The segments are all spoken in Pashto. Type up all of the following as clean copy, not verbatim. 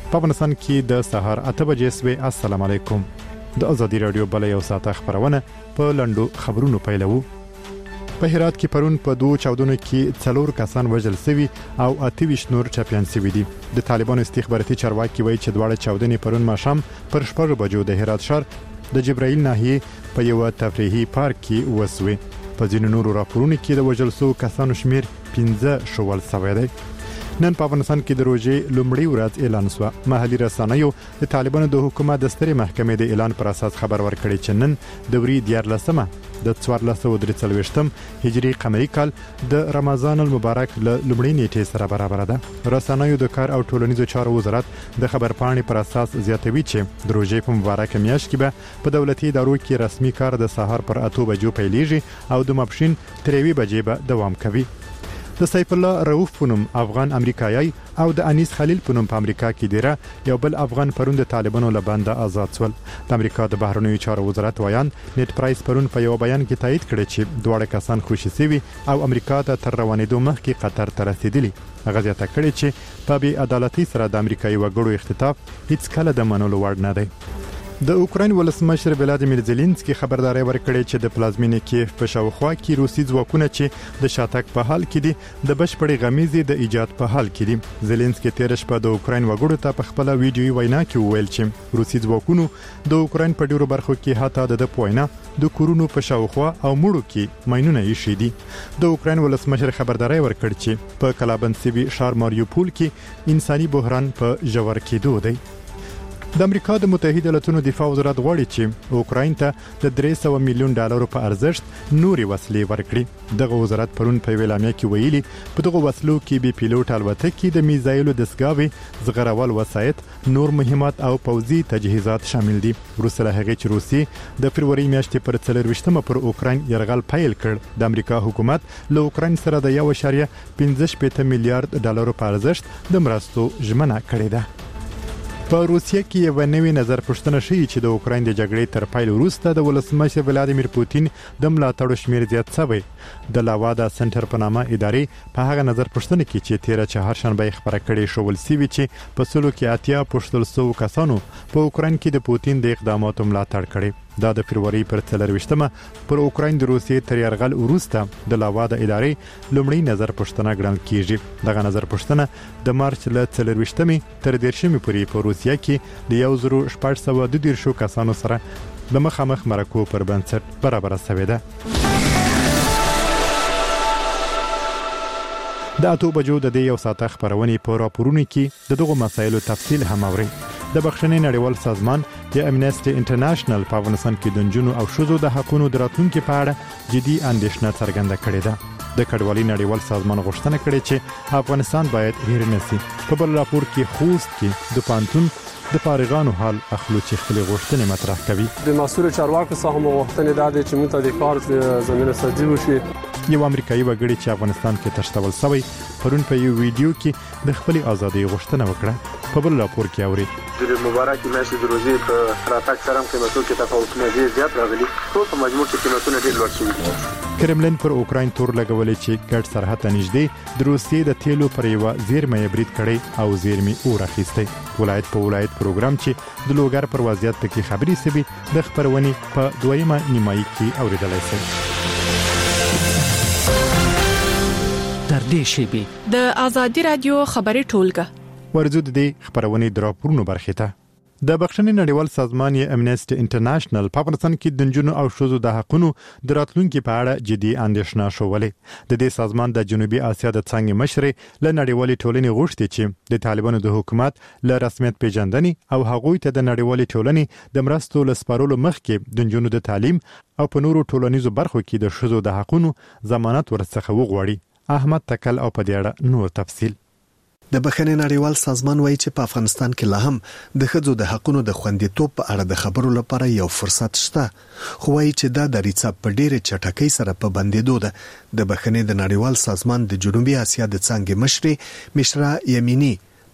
په افغانستان کې د سهار 8 بجې سوي. السلام علیکم. د ازادي رادیو بل یو ساعت خبرونه په لندو خبرونو پیلوو. په هرات کې پرون په 2 چاودنو کې 4 کسان وژل شوي او 28 نور ټپيان شوي دي. د طالبانو استخباراتي چارواکي وایي چې دواړه چاودنې پرون ماښام پر 6 بجو د هرات ښار د جبرائیل ناحیه په یو تفریحي پارک کې وسوي. په ځینو نورو راپورونو کې د وژل شوو کسانو شمیر 15 شول شوی دی. نن په افغانستان کې د روزې لومړی ورځ اعلان شو. محلي رسنیو د طالبانو د حکومت د سترې محکمې د اعلان پر اساس خبر ورکړی چې نن د وري 14مه د 1443 هجری قمری کال د رمضان المبارک له لومړۍ نیټې سره برابر ده. رسنیو د کار او ټولنیزو چارو وزارت د خبرپاڼې پر اساس زیاتوي چې د روزې په مبارک میاشت کې به په دولتي ادارو کې رسمي کار د سهار پر 8 بجو پیلېږي او د ماپښین تر 1 بجې به دوام کوي. د سیف الله رؤوف پونم افغان امریکایي او د انیس خلیل پونم په امریکا کې دیره یو بل افغان پرون د طالبانو له بنده آزاد شول. د امریکا د بهرنیو چارو وزارت ویان نیټ پرایس پرون په یو بیان کې تایید کړی چې دواړه کسان خوشي شوي او امریکا ته تر روانېدو مخکې قطر ته رسیدلی. هغه زیاته کړی چې په بې عدالتۍ سره د امریکایي وګړو اختطاف هیڅ کله د منلو وړ نه دی. د اوکراین ولسمشر ولادیمیر زيلنسکي خبرداري ورکړې چې د پلازمینې کیف په شاوخوا کې روسي ځواکونه چې د شاتګ په حال کې دي د بشپړې غمیزې د ایجاد په حال کې دي. زيلنسکي تیر شپه د اوکراین وګړو ته په خپل ویډیوي وینا کې وویل چې روسي ځواکونو د اوکراین په ډیرو برخو کې حتی د پوینا د کورونو په شاوخوا او مړو کې ماینونه یې شېدي. د اوکراین ولسمشر خبرداري ورکړ چې په کلابند سیوی ښار ماریوپول کې انساني بحران په ژور کېدو دی. د امریکا د متحده ایالاتو دفاع وزارت غواړي چې اوکراین ته د 300 میلیون ډالرو په ارزښت نوري وسلې ورکړي. دغه وزارت پرون په ویلامیا کې ویلي په دغه وسلو کې بي پیلوټ الوتکې د میزایلو دستګاوي زغرول وسایط نور مهمات او پوځي تجهیزات شامل دي. روسله هغه چې روسي د فروری میاشتې پر 24مه پر اوکراین يرغل پیل کړ. د امریکا حکومت له اوکراین سره د 1.15 میلیارډ ډالرو په ارزښت د مرستو ژمنه کړې ده. په روسیه کې یو نوې نظر پوښتنه شوې چې د اوکراین د جګړې تر پیل وروسته د ولسمشر ولادیمیر پوتین د ملاتړو شمیر زیات شوی. د لاوادا سنټر په نامه ادارې په هغه نظر پوښتنه کې چې 13 چهارشنبه خبره کړې شول سیوی چې په سلو کې اتیا پوښتل سو کسانو په اوکراین کې د پوتین د اقداماتو ملاتړ کړي. دا د فروری پر 24مه پر اوکراین د روسیې تر یرغل وروسته د لاوادا ادارې لومړی نظر پوښتنه ګڼل کیږي. دغه نظر پوښتنه د مارچ له 24مه تر 10مه پورې په روسیه کې د 1422 کسانو سره د مخامخ مرکو پر بنسټ برابر شوې ده. د 8 بجو د یو ساعت خبرونه په راپورونو کې د دغه مسایلو تفصیل هم اوري. د بخښنې نړیوال سازمان د امنیسټي انټرنیشنل په افغانستان کې د جنونو او ښځو د حقوقو د راتلونکو په اړه جدي اندېښنه څرګنده کړې ده. د کډوالۍ نړیوال سازمان غوښتنه کړې چې افغانستان باید هیر نشي. په بل راپور کې خوست کې د پانتون د فارغانو حال اخلو چې خپل غوښتنې مطرح کوي. د مسؤل چارواکو څخه مو غوښتنې ده چې موږ ته د کار زمينه سازي وشي. یو امریکایي وګړي چې افغانستان کې تشتول شوی پرون په یو ویډیو کې د خپل ازادي غوښتنه وکړه. په بل راپور کې اوري د مبارک میاشتې د روزي په راتګ سره قیمتونو کې تفاوتونه ډیر زیات راغلي. ټول په مجموع کې قیمتونه ډیر لوړ شوي. کرملین پر اوکراین تور لګولې چې ګډ سرحد ته نږدې د روسیې د تیلو پر یو زیرمې برید کړي او زیرمې اور اخیسته. ولایت په ولایت پروګرام چې د لوګر پر وضعیت پکې خبري سوي د خبرونې په دویمه نیمایي کې اوریدلای شي. تر دې شی د ازادي رادیو خبري ټولګه ورزو د دې خبرونې دراپورونو برخه ته د بخښنې نړیوال سازمان یې امنیسټي انټرنیشنل په افغانستان کې د جنونو او ښځو د حقوقو د راتلونکو په اړه جدي اندېښنه شولې. د دې سازمان د جنوبي اسیا د څنګه مشر له نړیوالې ټولنې غوښتي چې د طالبانو د حکومت له رسمیت پیژندنې او هغوی ته د نړیوالې ټولنې د مرستو لسپارولو مخکې د جنونو د تعلیم او په نورو ټولنیزو برخو کې د ښځو د حقوقو ضمانت ورڅخه وغواړي. احمد تکل او په دې اړه نور تفصیل. د بخښنې نړیوال سازمان وایي چې په افغانستان کې لا هم د ښځو د حقوقو د خوندیتوب په اړه د خبرو لپاره یو فرصت شته. خو وایي چې دا د ریڅه په ډېرې چټکۍ سره په بندېدو ده. د بخښنې د نړیوال سازمان د جنوبي اسیا د څنګه مشر مشرا یمینی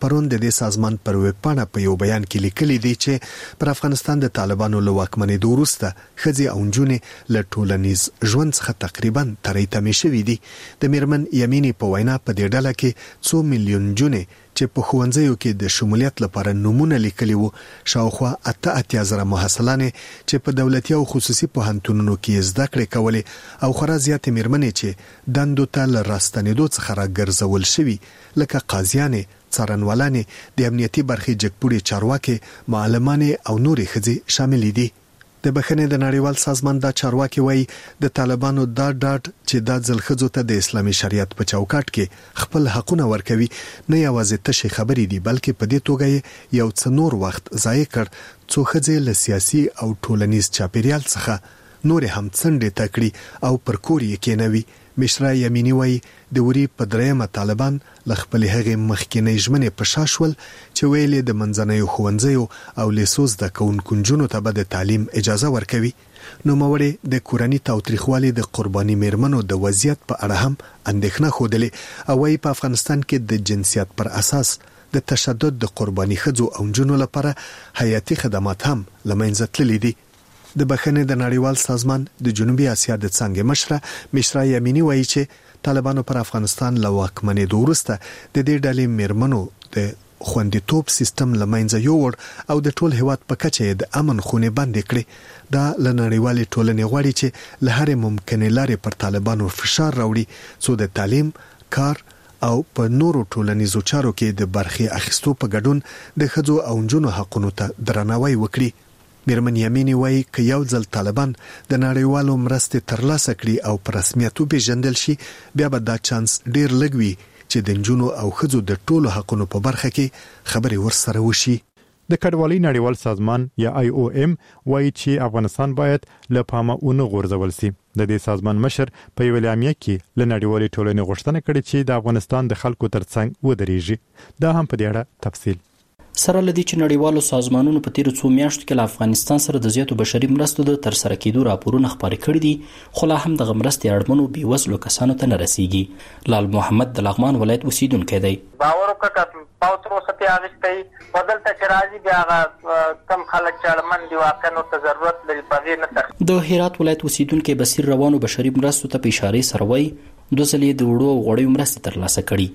پرون د دې سازمان پر ویب پاڼه په یو بیان کې لیکلي دی چې پر افغانستان د طالبانو له واکمنېدو وروسته ښځې او نجونې له ټولنیز ژوند څخه تقریبا ترې تمې شوي دي. د میرمن یمینی په وینا په دې ډله کې 2 میلیون نجونې چې په ښوونځیو کې د شمولیت لپاره نمونه لیکلي وو، شاوخوا 88,000 محصلانې چې په دولتي او خصوصي پوهنتونونو کې زده کړې کولې او خورا زیاتې میرمنې چې دندو ته له راستنېدو څخه راګرځول شوي لکه قاضیانې، څارنوالانې، د امنیتي برخې جګپوړي چارواکي، معلمانې او نورې ښځې شامل دي. د بخښنې د نړیوال سازمان دا چارواکي وایي د طالبانو دا ډاډ چې دا ځل ښځو ته د اسلامي شریعت په چوکاټ کې خپل حقونه ورکوي نه یوازې تشې خبرې دي، بلکې په دې توګه یو څه نور وخت ضایع کړ څو ښځې له سیاسي او ټولنیز چاپیریال څخه نور هم څنډې تکړي او پر کور یې کېنوي. مشرا یمینی وایي د وری په درېمه طالبان ل خپل هغه مخکینی ژمنې په شاشول چې ویلې د منځنیو ښوونځیو او لیسوس د کونجونو ته به د تعلیم اجازه ورکوي. نو موري د کورنۍ تاوتریخوالي د قرباني میرمنو د وضعیت په اړه هم اندېښنه خوده او وايي په افغانستان کې د جنسیت پر اساس د تشدد د قرباني خځو او جنونو لپاره حیاتي خدمات هم لمنځه تللي دي. د بخښنې د نړیوال سازمان د جنوبي اسیا د څنګه مشرا یمینی وایي چې طالبانو پر افغانستان له واکمنېدو وروسته د دې ډلې میرمنو د خوندیتوب سیستم لمنځه یووړ او د ټول هیواد په کچه د امن خونې بندې کړې. دا له نړیوالې ټولنې غواړي چې له هرې ممکنې لارې پر طالبانو فشار راوړي څو د تعلیم، کار او په نورو ټولنیزو چارو کې د برخې اخیستو په ګډون د ښځو او نجونو حقونو ته درناوی وکړي. میرمن یمینی وایي که یو ځل طالبان د نړیوالو مرستې ترلاسه کړي او په رسمیت وپېژندل شي، بیا به دا چانس ډیر لږ وي چې د نجونو او ښځو د ټولو حقونو په برخه کې خبرې ورسره وشي. د کډوالۍ نړیوال سازمان یا IOM وایي چې افغانستان باید له پامه ونه غورځول شي. د دې سازمان مشر په یو اعلامیه کې له نړیوالې ټولنې غوښتنه کړې چې د افغانستان د خلکو ترڅنګ ودرېږي. دا هم په دې اړه تفصیل سره لدی چې نړیوالو سازمانونو په تیر څو میاشتو کې له افغانستان سره د زیاتو بشري مرستو د تر سره کېدو راپورونه خبرې کړي دي، خو لا هم د مرستې اړمنو بیوزلو کسانو ته نه رسیږي. لال محمد د لغمان ولایت اوسیدونکی دی. باور وکړه پاوترو ستي اغستې بدل ته راځي بیا کم خلک چې اړمن دي واقعا نو ته ضرورت لري بغیر نه. د هرات ولایت اوسیدونکی بصیر روانو بشري مرستو ته په اشاره سره وایي 2 ځلې د وړو او غوړیو مرستې ترلاسه کړي.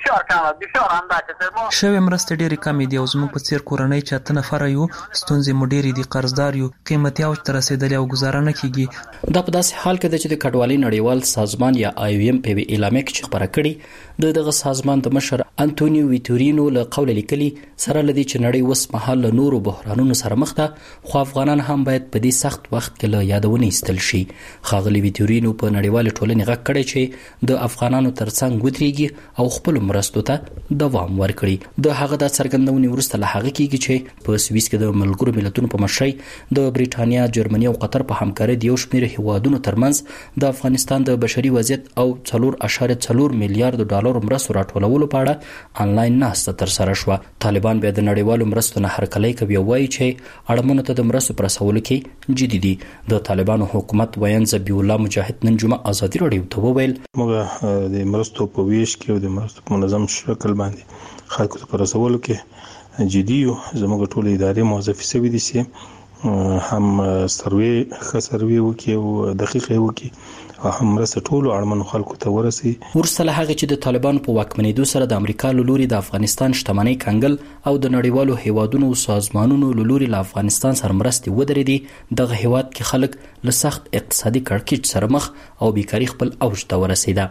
شوې مرستې ډېرې کمې دي او زموږ په څیر کورنۍ چې 8 نفره یو ستونزې مو ډېرې دي، قرضدار یو، قیمتي اوج ته رسېدلې او گزاره نه کیږي. دا په داسې حال کې ده چې د کډوالۍ نړیوال سازمان یا IOM په اعلامیه کې خبره کړې دغه سازمان د مشر انټونیو ویټورینو له قول لیکلي سره لدی چې نړۍ وس مهال له نورو بحرانونو سره مخ ده، خو افغانان هم باید په دې سخت وخت کې له یادونه ایستل شي. ښاغلي ویټورینو په نړیوال ټولنې غږ کړی چې د افغانانو ترڅنګ ودرېږي او خپل مرستو ته دوام ورکړي. د هغه د څرګندونې وروسته له هغه کېږي چې په سویس کې د ملګرو ملتونو په مشرۍ د بریټانیا، جرمني او قطر په همکارۍ د یو شمېر هیوادونو ترمنځ د افغانستان د بشري وضعیت او 4.4 میلیارډ ډالر مرستو راټولولو په اړه انلاین ناسته ترسره شوه. طالبان بیا د نړیوالو مرستو نه هرکلی کوي او وایي چې اړمنو ته د مرستو په رسولو کې جدي دي. د طالبانو حکومت ویان ذبیح الله مجاهد نن جمعه ازادي راډیو ته وویل موږ د مرستو په ویش کې او د مرستو په منظم شکل باندې خلکو ته په رسولو کې جدي یو. زموږ ټول ادارې موظفې سوي دي چې هم سروي وکړي او دقیق وکړي او هم مرسته ټولو اړمنو خلکو ته ورسي. ورسره هغه چې د طالبانو په واکمنېدو سره د امریکا له لوري د افغانستان شتمنۍ کنګل او د نړیوالو هیوادونو او سازمانونو له لوري له افغانستان سره مرستې ودرېدې، دغه هیواد کې خلک له سخت اقتصادي کړکېچ سره مخ او بیکاري خپل اوج ته ورسېده.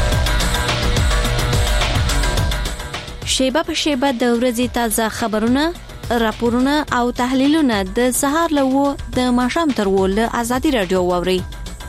شیبه په شیبه د ورځې تازه خبرونه، راپورونه او تحلیلونه د سهار له 9 د ماښام تر 10 له ازادي راډیو واوري.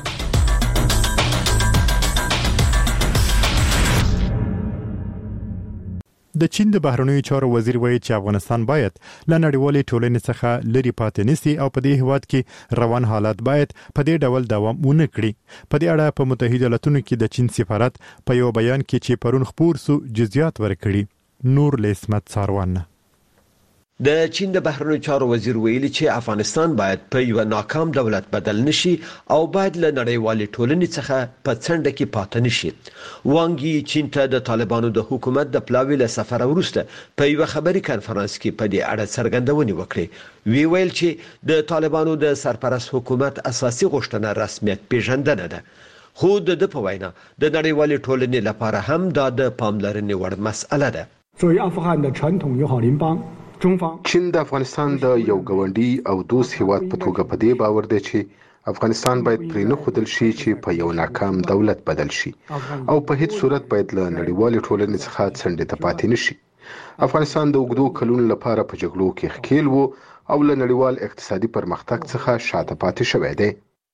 د چین د بهرنیو چارو وزیر وایي چې افغانستان باید له نړیوالې ټولنې څخه لري پاتې نشي او په دې هیواد کې روان حالات باید په دې ډول دوام ونه کړي. په دې اړه په متحده ایالاتونو کې د چین سفارت په یو بیان کې چې پرون خبر سو جزئیات ورکړي. نور لسمت ساروان د چین د بهرنیو چارو وزیر ویلي چې افغانستان باید په یو ناکام دولت بدل نشي او باید له نړیوالې ټولنې څخه په څنډه کې پاتې نشي. وانګ یي چین ته د طالبانو د حکومت د پلاوي له سفر وروسته په یو خبري کانفرنس کې په دې اړه څرګندونې وکړې. وی ویل چې د طالبانو د سرپرست حکومت اساسي غوښتنه رسمیت پیژندنه ده. خو د په وینا د نړیوالې ټولنې لپاره هم دا د پاملرنې وړ مسأله ده. 作为阿富汗的传统友好邻邦， چین د افغانستان د یو ګاونډي او دوست هیواد په توګه په دې باور دی چې افغانستان باید پرې نه ښودل شي چې په یو ناکام دولت بدل شي او په هیڅ صورت باید له نړیوالې ټولنې څخه څنډې ته پاتې نشي. افغانستان د اوږدو کلونو لپاره په جګړو کې ښکېل و او له نړیوال اقتصادي پرمختګ څخه شاته پاتې شوی دی.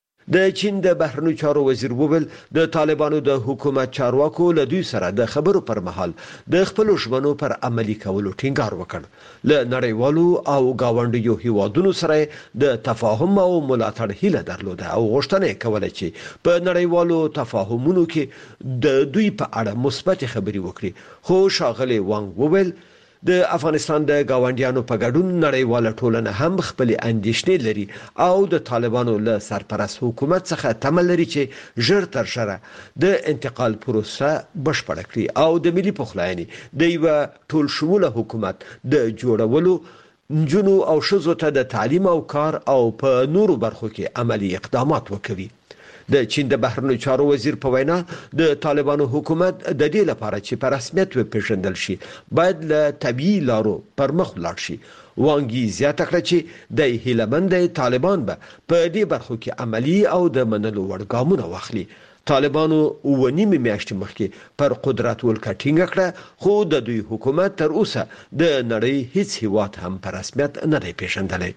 د چین د بهرنیو چارو وزیر وویل د طالبانو د حکومت چارواکو له دوی سره د خبرو پر مهال د خپل ژمنو پر عملي کولو ټینګار وکړ. له نړیوالو او گاونډیو هیوادونو سره د تفاهم او ملاتړ هیله درلوده او غوښتنه کوله چې په نړیوالو تفاهمونو کې د دوی په اړه مثبت خبري وکړي. خو شاغلي وانګ وویل د افغانستان د گاونډیانو په ګډون نړیواله ټولنه هم خپل اندېښنې لري او د طالبانو له سرپرست حکومت څخه تمه لري چې ژر تر ژره د انتقال پروسه بشپړه کړي او د ملي پخلاینې د یو ټول شموله حکومت د جوړولو نجونو او ښځو ته د تعلیم او کار او په نورو برخو کې عملی اقدامات وکړي. د چین د بهرنیو چارو وزیر په وینا د طالبانو حکومت د دې لپاره چې په رسمیت وپیژندل شي باید له طبيعي لارو پر مخ لاړ شي. وانګ یي زیاته کړه چې د هیلمند طالبان به په دې برخو کې عملی او د منلو وړ ګامونه واخلي. طالبانو ونیمه میاشتې مخکې پر قدرت ولکټینګ کړه خو د دوی حکومت تر اوسه د نړۍ هیڅ هیواد هم په رسمیت نه دی پیژندلی.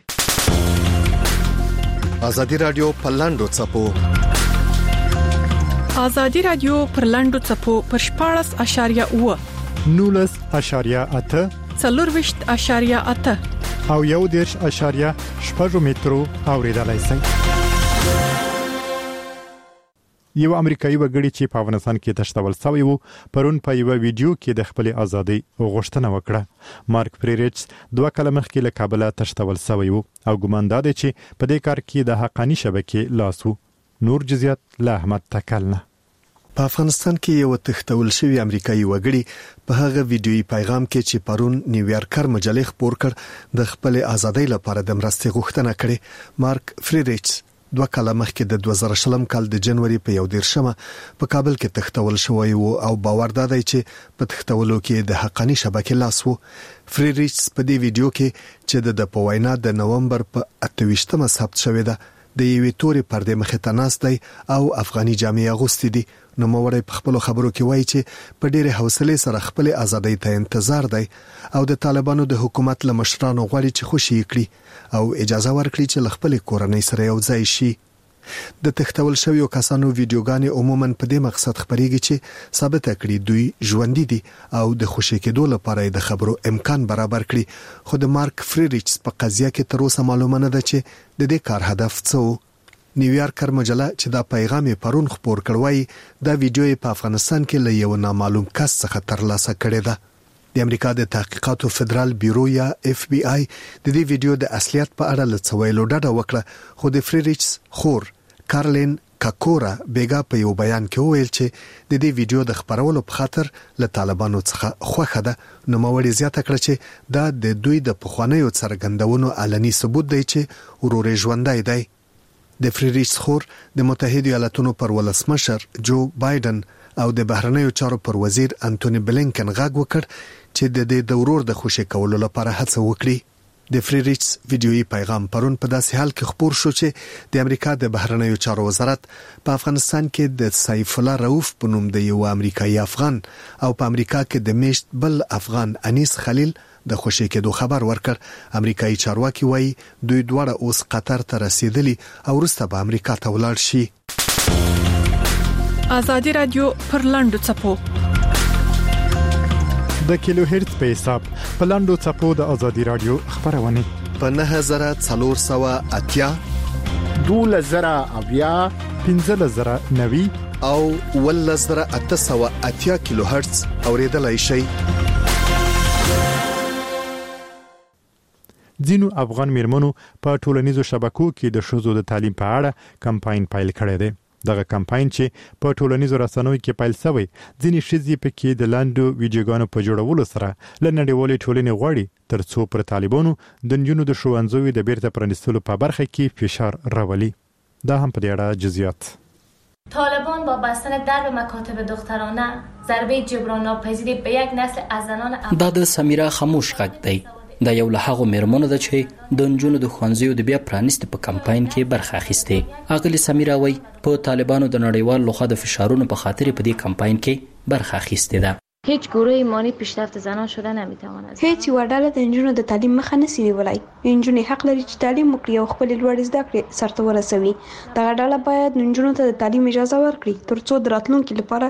ازادي رادیو په لاندو چپو ازادي رادیو پر لاندو چپو پر 14.9 19.8 40.8 او 1.8 مترو اوریدلای شئ. یو امریکایي وګړي چې په افغانستان کې تشتول شوی وو پرون په یو ویډیو کې د خپل ازادي غوښتنه وکړه. مارک فریریچ 2 کال مخکې له کابل تشتول شوی وو او ګمان دی چې په دې کار کې د حقانی شبکې لاس وو. نور جزئیات له احمد تکلنه. په افغانستان کې یو تختول شوی امریکایي وګړي په هغه ویډیوي پیغام کې چې پرون نیویارکر مجلې خبر کړ د خپل ازادۍ لپاره د مرستې غوښتنه کړې. مارک فریریچ 2 کال مخکې د 2020 کال د جنوري په 11 په کابل کې تختول شوی وو او باور دادی چې په تختولو کې د حقانی شبکې لاس وو. فریریچ په دې ویډیو کې چې د پوینا د نومبر په 28 ثبت شوی ده د یوې تورې پردې مخې ته ناست دی او افغاني جامې اغوستې دي. نو موري په خپل خبرو کې وایي چې په ډېره حوصله سره خپل ازادۍ ته انتظار دی او د طالبانو د حکومت له مشرانو غواړي چې خوشي کړي او اجازه ورکړي چې خپل کورنۍ سره یو ځای شي. د تختول شویو کسانو ویډیوګانې عموما په دې مقصد خبريږي چې ثابت کړي دوی ژوندۍ دي او د خوشي کېدو لپاره د خبرو امکان برابر کړي. خو د مارک فریریچ په قضیه کې تر اوسه معلومه نه ده چې د دې کار هدف څه. نیویارکر مجله چې دا پیغام پرون خبر کړوي دا ویډیو په افغانستان کې له یو نامعلوم کس څخه ترلاسه کړی ده. د امریکا د تحقیقاتو فدرال بیورو یا اف بی آی د دې ویډیو د اصلیت په اړه لڅویلو ډډه وکړه خو د فریریچ خور کارلین کاکورا بیگا په یو بیان کې وویل چې د دې ویډیو د خبرولو په خاطر له طالبانو څخه خوښه ده. نو موري زیاته کړ چې دا د دوی د پخوانیو څرګندونو علني ثبوت دی چې ورور ژوندای دی. د فریریچ خور د متحده ایالاتونو پر ولسمشر جو بایدن او د بهرنیو چارو پر وزیر انټونی بلینکن غږ وکړ چې د دې دورور د خوشی کولو لپاره هڅه وکړي. د فریریچ ویډیويي پیغام پرون په داسې حال کې خبر شو چې د امریکا د بهرنیو چارو وزارت په افغانستان کې د سیف الله رؤف په نوم د یو امریکایي افغان او په امریکا کې د میشت بل افغان انیس خلیل د خوشی کېدو خبر ورکړ. امریکایي چارواکي وایي دوی دواړه اوس قطر ته رسیدلي او وروسته به امریکا ته ولاړ شي. ازادي رادیو پر لاندو چپو د کیلو هرتز په حساب په لاندو چپو د ازادي رادیو خبرونه په 9480 2000 1590 او 1880 کیلو هرتز اوریدلای شئ. ځینو افغان میرمنو په ټولنیزو شبکو کې د ښځو د تعلیم په اړه کمپاین پیل کړی دی. دغه کمپاین چې په ټولنیزو رسنیو کې پیل شوی، ځینې ښځې پکې د لاندو ویډیوګانو په جوړولو سره له نړیوالې ټولنې غواړي ترڅو پر طالبانو د نجونو د ښوونځیو د بیرته پرانیستلو په برخه کې فشار راولي. دا هم په دې اړه جزئیات. طالبان با بستن درب مکاتب دخترانه ضربه جبران ناپذیری به یک نسل از زنان دا د سمیرا خاموش غږ دی. دا یو له هغو میرمنو ده چې د نجونو د ښوونځیو د بیا پرانیستو په کمپاین کې برخه اخیستې. اغلې سمیرا وایي په طالبانو د نړیوال لخوا د فشارونو په خاطر په دې کمپاین کې برخه اخیستې ده. هیچ گروه ایمانی پیشرفت زنان شده نمیتواند. هیچ یوه ډله د نجونو د تعلیم مخه نشي نیولی. نجونې حق لري چې تعلیم وکړي او خپل لوړ زده کړې سرته ورسوي. دغه ډله باید نجونو ته د تعلیم اجازه ورکړي ترڅو د راتلونکي لپاره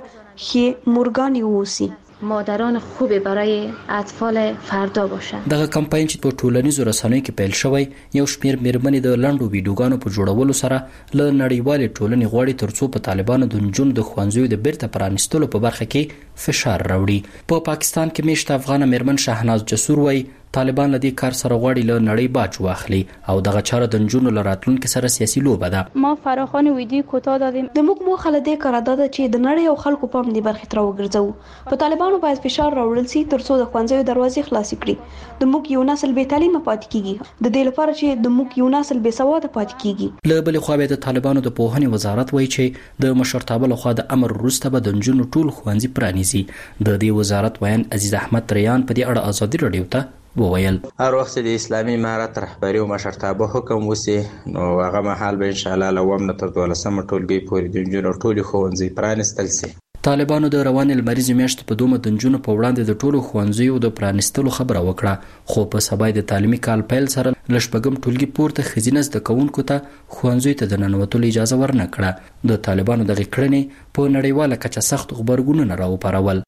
ښې مورګانې واوسي. مادران خوبی برای اطفال فردا باشند. دغه کمپاین چې په ټولنیزو رسنیو کې پیل شوی، یو شمېر میرمنې د لنډو ویډیوګانو په جوړولو سره له نړیوالې ټولنې غواړي ترڅو په طالبانو د نجونو د ښوونځیو د بیرته پرانیستلو په برخه کې فشار راوړي. په پاکستان کې میشته افغان میرمن شهناز جسور وایي طالبان له دې کار سره غواړي له نړۍ باج واخلي او دغه چاره د نجونو له راتلونکي سره سیاسي لوبه ده. ما فراخوان ویډیو کوتاه دادیم. د موږ موخه له دې کاره ده چې د نړۍ او خلکو پام دې برخې ته راوګرځوو. په طالبانو باید فشار راوړل شي ترڅو د ښوونځیو دروازې خلاصې کړي. د موږ یو نسل بې تعلیمه پاتې کیږي. د دې لپاره چې د موږ یو نسل بې سواده پاتې کیږي. له بلې خوا د طالبانو د پوهنې وزارت وایي چې د مشرتابه لخوا د امر وروسته به د نجونو ټول ښوونځي پرانیزي. د دې وزارت ویان عزیز احمد تریان په دې اړه ازادي راډیو ته وویل هر وخت د اسلامي امارت رهبری او مشرتابه حکم وسی نو هغه مهال به ان شاء الله لوم تر 12 ټولګي پورې د نجونو ټولي ښوونځي پرانیستل شي. طالبانو د روان المریض میاشتې په دومره د نجونو په وړاندې د ټولو ښوونځیو د پرانیستلو خبره وکړه، خو په سبا د تعلیمي کال پیل سره لشپږم ټولګي پورته خزینه زده کوونکو ته ښوونځیو ته د ننوتلو اجازه ورنه کړه. د طالبانو دغه کړنې په نړیواله کچه سخت غبرګونونه راوپارول.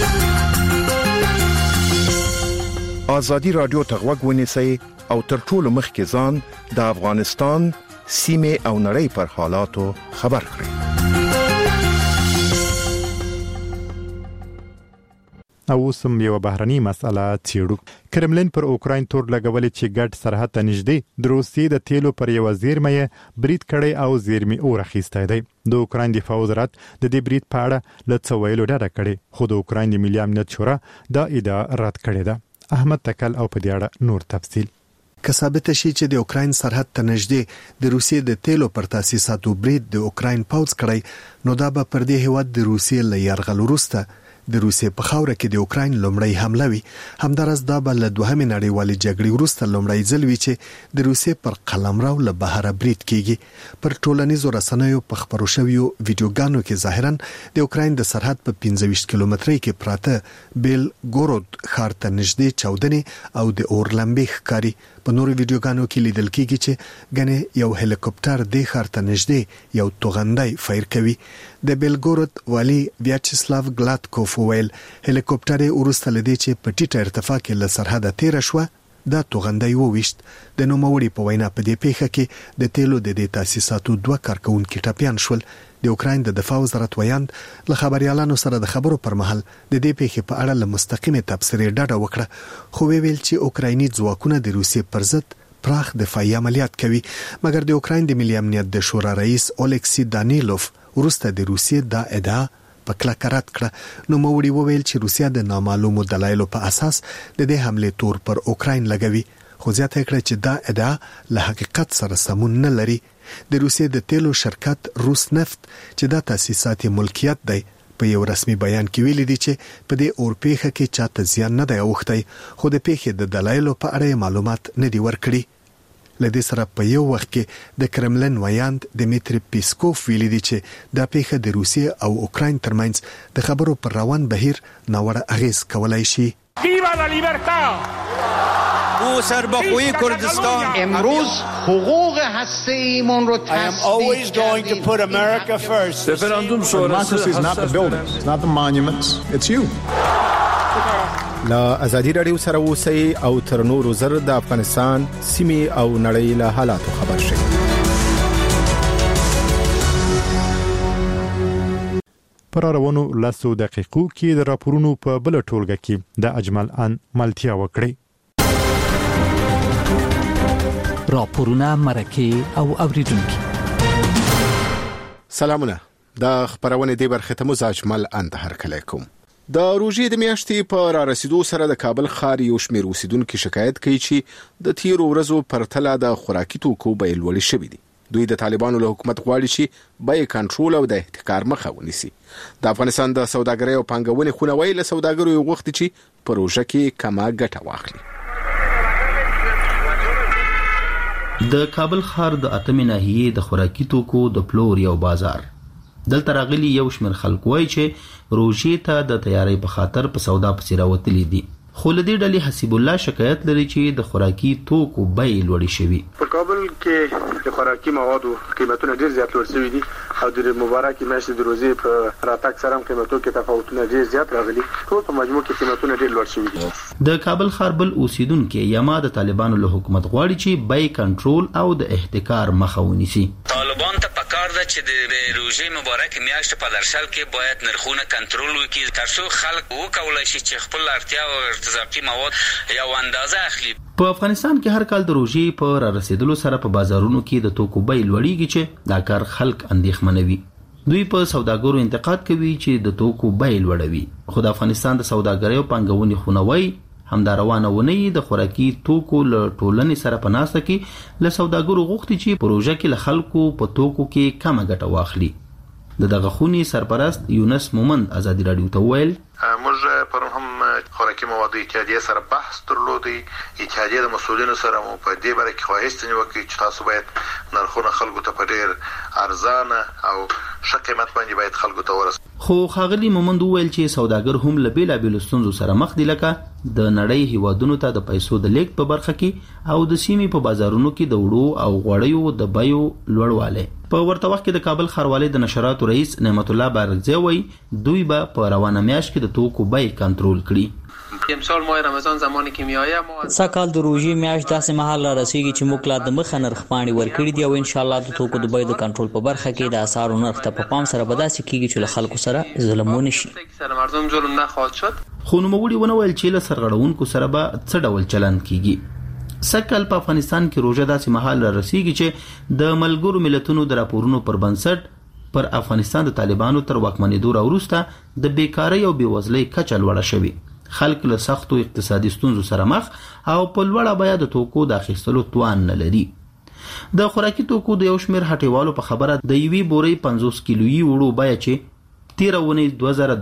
ازادي رادیو ته غوږ ونیسئ او تر ټولو مخکې ځان د افغانستان سیمه او نړۍ پر حالاتو خبر کړئ. او سم یو بهرنی مسله چیرو. کرملین پر اوکراین تور لګولې چې ګډ سرحد ته نږدې د روسیې د تیلو پر یو زیرمې برید کړي او زیرمې اورخیسته دی. د اوکراین دفاع وزارت د دې برید په اړه له څه ویلو ډډه کړې، خو د اوکراین د ملي امنیت شورا دا ادعا رد کړې ده. احمد تکل او په دې اړه نور تفصیل. که ثابت شي چې د اوکراین سرحد ته نږدې د روسیې د تیلو پر تاسیساتو برید د اوکراین پوځ کړی، نو دا به پر دې هیواد د روسیې له یرغل وروسته د روسیې په خاوره کې د اوکراین لومړی حمله وي. همدارس دا به له دوهمې نړیوالې جګړې وروسته لومړی ځل وي چې د روسیې پر قلمرو له بهره برید کیږي. پر ټولنیزو رسنیو په خبرو شویو ویډیوګانو کې ظاهرا د اوکراین د سرحد په 25 کیلومترۍ کې پراته بیل ګورود ښار ته نږدې چاودنې او د اور لمبې ښکاري. په نورو ویډیوګانو کې لیدل کیږي چې ګنې یو هلیکوپټر د ښار ته نږدې یو توغندی فایر کوي. د بیلګورود والی ویاچسلاو ګلاتکوف ویل هلیکوپټر ورسته لدی چې په ټیټه ارتفاع کې له سرحده تیر شو دا توغندی وويشت. د نوموړي په وینا په دې پیښه کې د تیلو د دې تاسیساتو 2 کارکونکو ټپيان شول. د اوکراین د دفاع وزارت ویاند له خبريالانو سره د خبرو پر مهال د دې پیښې په اړه له مستقیمه تبصرې ډاډه وکړه، خو ویل چې اوکرایني ځواکونه د روسیې پر ضد پراخ دفاعي عملیات کوي. مګر د اوکراین د ملي امنیت د شورا رئیس اولکسی دانیلوف ورسته د روسیې دا ادعا په کلکه رد کړه. نو موړي وویل چې روسیا د نامعلومو دلایلو په اساس د دې حمله تور پر اوکراین لګوي، خو زیاته کړه چې دا ادعا له حقیقت سره سمون نه لري. د روسیې د تیلو شرکت روس نفت چې دا تاسیسات ملکیت دی په یو رسمي بیان کې ویلي دي چې په دې اور پیښه کې چاته زیان نه دی اوښتی، خو د پیښې د دلایلو په اړه معلومات نه دي ورکړي. لدې سره په یو وخت کې د کرملین ویاند دمیتری پیسکوف ویلي دي چې دا پیښه د روسیې او اوکراین ترمنځ د خبرو پر روان بهیر ناوړه اغیز کولای شي. ویوا لا لیبرتا او سربخوی کردستان امروز حقوق هسته‌ایمون رو I am always going to put America first. Referendum sonrası is not the buildings, it's not the monuments, it's you. لا ازادي رادیو سره اوسئ او تر نورو زر د افغانستان سیمه او نړۍ له حالاتو خبر شئ. پر روانو لاسو دقیقو کې د راپورونو په بل ټولګه کې د اجمل ان ملتیا وکړي. راپورونه مرکه او اوریدونکو. سلامونه. د خبرونه دی برخه ته مزاجمل اندهر کلیکم. د روژې د میاشتې په را رسیدو سره د کابل ښار یو شمېر اوسیدونکو شکایت کوي چې د تیرو ورځو پرتله د خوراکي توکو بیې لوړې شوې دي. دوی د طالبانو له حکومت غواړي چې بیې کنټرول او د احتکار مخه ونیسي. د افغانستان د سوداګرۍ او پانګونې خونه ویل سوداګرو یو غوښتي چې پروژه کې کمه ګټه واخلي. د کابل ښار د اتمې ناحیې د خوراکي توکو د پلور یو بازار. دلته راغلي یو شمېر خلک وایي چې روژې ته د تیاری په خاطر په سودا پسې راوتلي دي. خو له دې ډلې حسیب الله شکایت لري چې د خوراکي توکو بیې لوړې شوي. په کابل کې د خوراکي موادو قیمتونه ډېر زیات لوړ شوي دي او د مبارکې میاشتې د روژې په راتګ سره هم قیمتونو کې تفاوتونه ډېر زیات راغلي. ټول په مجموع کې قیمتونه ډېر لوړ شوي دي. د کابل ښار بل اوسیدونکو یما د طالبانو له حکومت غواړي چې بیې کنټرول او د احتکار مخه ونیسي. طالبان ته پکار ده چې د روژې مبارکې میاشتې په درشل کې باید نرخونه کنټرول وکړي ترڅو خلک وکولای شي چې خپل اړتیا او ارتزاقي مواد یو اندازه اخلي. په افغانستان کې هر کال د روژې په را رسیدلو سره په بازارونو کې د توکو بیې لوړېږي چې دا کار خلک اندېښمنوي. دوی په سوداګرو انتقاد کوي چې د توکو بیې لوړوي. خو د افغانستان د سوداګرۍ او پانګونې خونه وایي همدا روانه ونی د خوراکي توکو له ټولنې سره په ناسته کې له سوداګرو غوښتي چې پروژه کې له خلکو په توکو کې کمه ګټه واخلي. دغه خونی سرپرست یونس مومند ازادي رادیو ته ویل موږ پر هم خوراکي موادو اتحادیه سره بحث درلودي. اتحادیه د مسؤلینو سره مو په دې باره کې خواهش وکړي چې تاسو باید نرخونه خلکو ته په ډېر ارزانه او ښه قیمت باندې باید خلکو ته ورسوي. خو ښاغلي مومند ویل چې سوداګر هم له بیلابیلو ستونزو سره مخ دي لکه د نړۍ هیوادونو ته د پیسو د لیږد په برخه کې او د سیمې په بازارونو کې د وړو او غوړیو د بیو لوړوالی. په ورته وخت کې د کابل ښاروالۍ د نشراتو رئیس نعمت الله بارکزی وایي دوی به په روانه میاشت کې د توکو بیې کنټرول کړي. امسال ماه رمضان زمانی که میایه ما سکهال د روژې میاشت داسې مهال را رسیږي چې موږ لا د مخه نرخ پاڼې ورکړي دي او ان شاء الله د توکو د بیو د کنټرول په برخه کې د اسعارو نرخ ته په پام سره به داسې کیږي چې له خلکو سره ظلم ونه شي. سره مردم ظلم نخواهد شد. خو نوموړي ونه ویل چې له سرغړونکو سره به څه ډول چلند کیږي. سکهال په افغانستان کې روژه داسې مهال را رسیږي چې د ملګرو ملتونو د راپورونو پر بنسټ پر افغانستان د طالبانو تر واکمنېدو وروسته د بیکارۍ او بېوزلۍ کچه لوړه شوې. خلک له سختو اقتصادي ستونزو سره مخ او په لوړه بیه د توکو د اخیستلو توان نه لري. د خوراکي توکو د یو شمېر هټیوالو په خبره د یوې بورۍ 50 کیلویي وړو بیه چې تیره اونۍ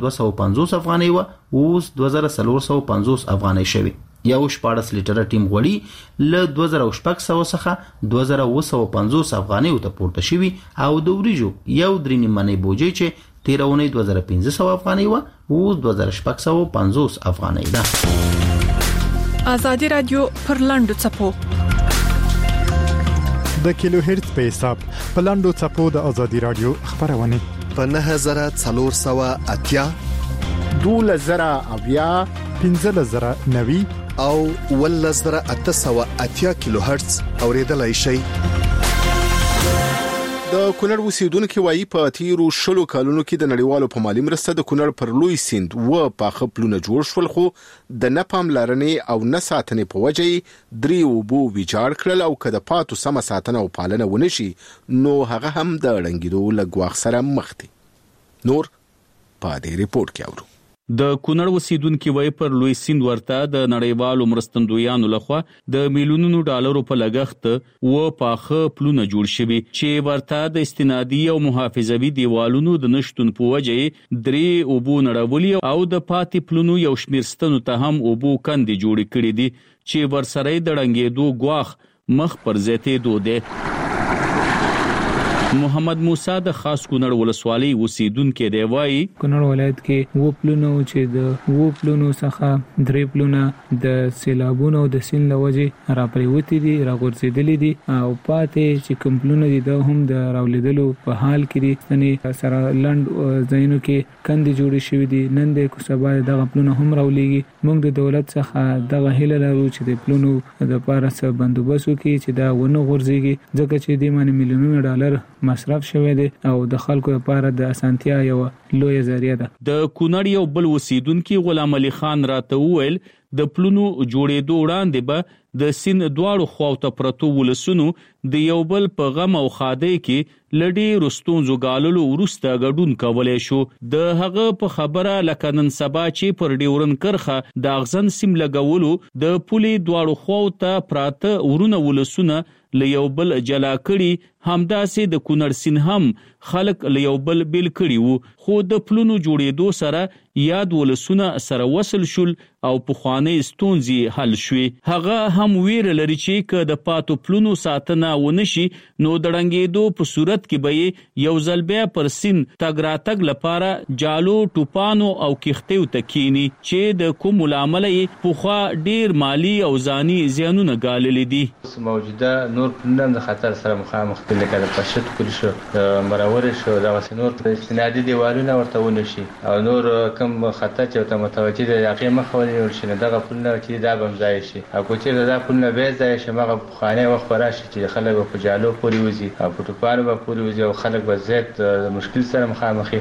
2250 افغانۍ وه اوس 2450 افغانۍ شوې. یو 14 لیټره ټیم غوړي له 2600 څخه 2750 افغانۍ ته پورته شوي او د وریجو یو 3 منۍ بوجي چې تیره اونۍ 2500 افغانۍ وه اوس 2650 افغانۍ ده. ازادي رادیو پر لاندو چپو د کیلو هرتز په حساب په لاندو چپو د ازادي رادیو خبرونه په 9480 2000 1590 او 1880 کیلو هرتز اوریدلای شي. د کونړ اوسیدونکو وایي په تیرو 10 کالونو کې د نړیوالو په مالی مرسته د کونړ پر لوی سیند و پاخه پلونه جوړ شول خو د نه پاملرنې او نه ساتنې په وجه درې وبو ویجاړ کړل او که د پاتو سم ساتنه او پالنه ونشي نو هغه هم د رنګیدو لګواخ سره مخ دي. نور په دې ریپورت کې اورو. د کونړ اوسیدونکو وای پر لوی سیند ورته د نړیوالو مرستندویانو لخوا د میلیونونو ډالرو په لګښت و پاخه پلونه جوړ شوي چې ورته د استنادي او محافظوي دیوالونو د نشټون په وجه درې اوبو نړولي او د پاتې پلونو یو شمیر ستنو ته هم اوبو کندې جوړې کړې دي چې ورسره د رنګېدو ګواخ مخ پر زیاتېدو دی. محمد موسی د خاص کونړ ولسوالۍ اوسیدونکو دی وایي کونړ ولایت کې و پلونو چې د و پلونو څخه درې پلونه د سیلابونو د سیند لوجه را پریوتی دي را غورځېدلې دي او پاتې چې کوم پلونه دي د هم د راولیدلو په حال کې دي. ځنې سره لند ځایونو کې کندې جوړې شوې دي. نن د کوسبا دغه پلونه هم راولېږي. موږ د دولت څخه دغه هیله لرو چې د پلونو د پاره څه بندوبست وکړي چې دا ونه غورځېږي ځکه چې د باندې میلیونونو ډالر مصرف شوی دی او د خلکو لپاره د اسانتیا یو لوی ذریعہ ده. د کونړ یو بل اوسیدونکو غلام علي خان راته وویل د پلونو جوړېدو وړاندې به د سین دواړو خواوته پرتو ولسونو د یو بل په غم او خادۍ کې لډي رستونزو غاللو ورسته غډون کولای شو. د هغه په خبره لکه نن سبا چې پر ډیورن کرخه د اغزن سیم لګولو د پولي دواړو خواوته پراته ورونه ولسونه لیو بل جلا کړي، همداسې د کونړ سین هم خلک لیو بل بیل کړي وو، خو د پلونو جوړېدو سره یاد ولسونه سره وصل شول او پخوانۍ ستونزې حل شوې. هغه هم ویره لري چې که د پاتو پلونو ساتنه ونشي نو د ړنګېدو په صورت کې به یو ځل بیا پر سین تګ راتګ لپاره جالو ټوپانو او کښتیو ته کینی چې د کوم لامل یې پخوا ډیر مالی او ځاني زیانونه ګاللي دي. موجوده نور پلونه د خطر سره مخامخ دي، لکه د پشت کلی شو، د مرور شو، دغه نور استنادي دیوالونه ورته ونشي او نور کوم خطر چې ته متوجه دي هغه مخ ونیول شي، دغه پلونه چې دا بم ځای شي او چې دا پلونه به ځای شي مغه خانه وخت راشي چې خلک په جالو پوری وزي او په ټوپانو به پوری وزي او خلک به زیات مشکل سره مخامخي.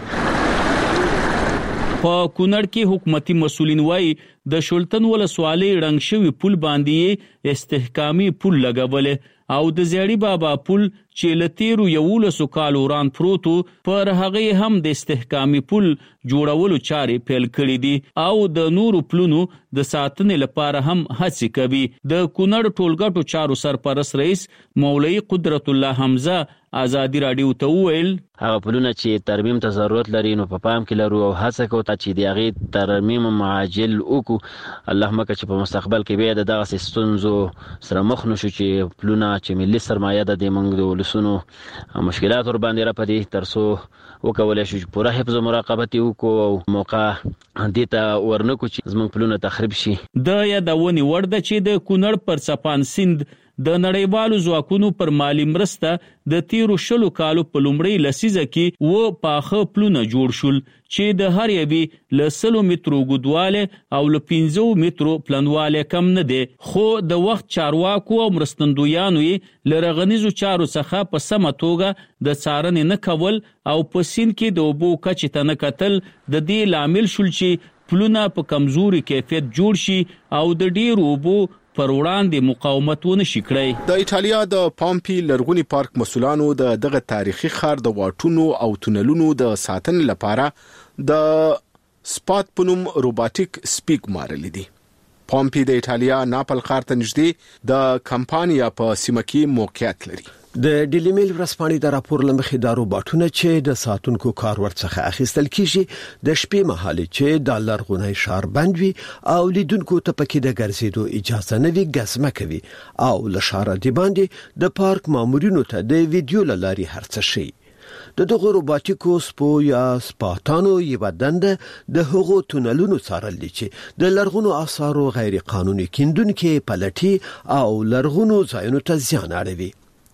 په کونړ کې حکومتي مسولین وایي د شولتن ولسوالۍ رنګ شوی پل باندې استحکامي پل لګولې او د زیړی بابا پل چې لتیرو 11 کال وران پروتو پر هغه هم د استحکامي پل جوړولو چارې پیل کړې دي او د نورو پلونو د ساتنې لپاره هم هڅې کوي. د کونړ ټولګټو چارو سرپرست رئیس مولوی قدرت الله حمزه آزادی رادیو ته وویل هغه پلونه چې ترمیم ته ضرورت لري نو په پام کې لرو او هڅه کوو چې د هغې ترمیم معاجل وکړو. الله مکه چې په مستقبل کې بیا د دغسې ستونزو سره مخ نشو چې پلونه چې ملي سرمایه ده د موږ د ولسونو مشکلات ور باندې راپدي تر څو وکولای شو پوره حفظ او مراقبت وکړو او موقع دې ته ورنکو چې زموږ پلونه تخریب شي. د یادونې وړ ده چې د کونړ پر چپان سیند د نړیوالو ځواکونو پر مالی مرسته د تیرو 20 کالو په لومړۍ لسیزه کې و پاخه پلونه جوړ شول چې د هر یوي له 100 مترو اوږدواله او له 15 مترو پلنواله کم نه دي، خو د وخت چارواکو او مرستندویانو یې له رغنیزو چارو څخه په سمه توګه د څارنې نه کول او په سیند کې د اوبو کچې ته نه کتل د دې لامل شول چې پلونه په کمزوري کیفیت جوړ شي او د ډیرو اوبو پر وړاندې مقاومت ونشي کړی. د ایټالیا د پامپی لرغونی پارک مسولانو د دغه تاریخي ښار د واټونو او تونلونو د ساتنې لپاره د سپات پنوم روباټیک سپیک مارل دي. پامپی د ایټالیا ناپل ښار ته نږدې د کمپانیا په سیمه کې موقعیت لري. د ډیلی میل ورځپاڼې د راپور لمخې د روباټونو چې د ساتونکو کار ورڅخه اخیستل کیږي د شپې مهال چې د لرغونی ښار بند وي او لیدونکو ته پکې د ګرځېدو اجازه نه وي ګزمه کوي او له ښار دی باندې د پارک مامورینو ته د ویډیو لاري هرڅه شي. د دغه روباټیکو سپو یا سپاتانو یو دنده د هغو تونلونو څارل دي چې د لرغونو آثارو غیر قانوني کیندونکو پلټي او لرغونو ځایونو ته زیان اړوي.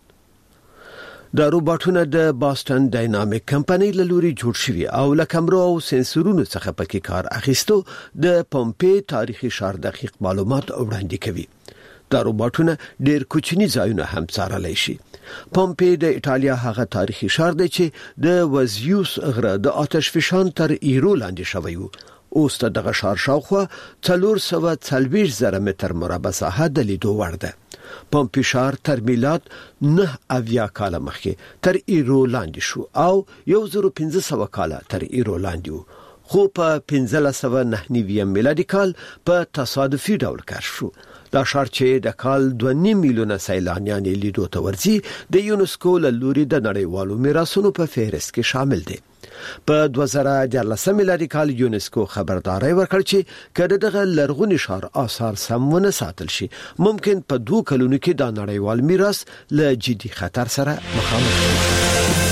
د روباټونو د باستن ډاینامیک کمپنۍ له لوري جوړ شوی او له کمرو او سنسورونو څخه پکې کار اخیستو د پمپې تاریخي ښار دقیق معلومات وړاندې کوي. دا روباټونه ډېر کوچني ځایونه هم څارلی شي. پمپې د ایټالیا هغه تاریخي ښار دی چې د وزیوس غره د آتش فشان تر ایرو لاندې شوی وو. اوس دغه ښار شاوخوا 440 متر مربع ساحه د لیدو وړ ده. پمپی ښار تر میلاد 9 کال مخکې تر ایرو لاندې شو او 1500 کال تر ایرو لاندې وو، خو په 1599 میلادي کال په تصادفي ډول کشف شو. دا ښار چې د کال 2.5 میلیونه سیلانیان لیدو ته ورځي د یونسکو له لوري د نړیوالو میراثونو په فهرست کې شامل دی. په 2014 میلادي کال یونسکو خبرداري ورکړ چې کله دغه لرغونی ښار آثار سمونه ساتل شي ممکن په 2 کلونو کې د نړیوال میراث له جدي خطر سره مخامخ شي.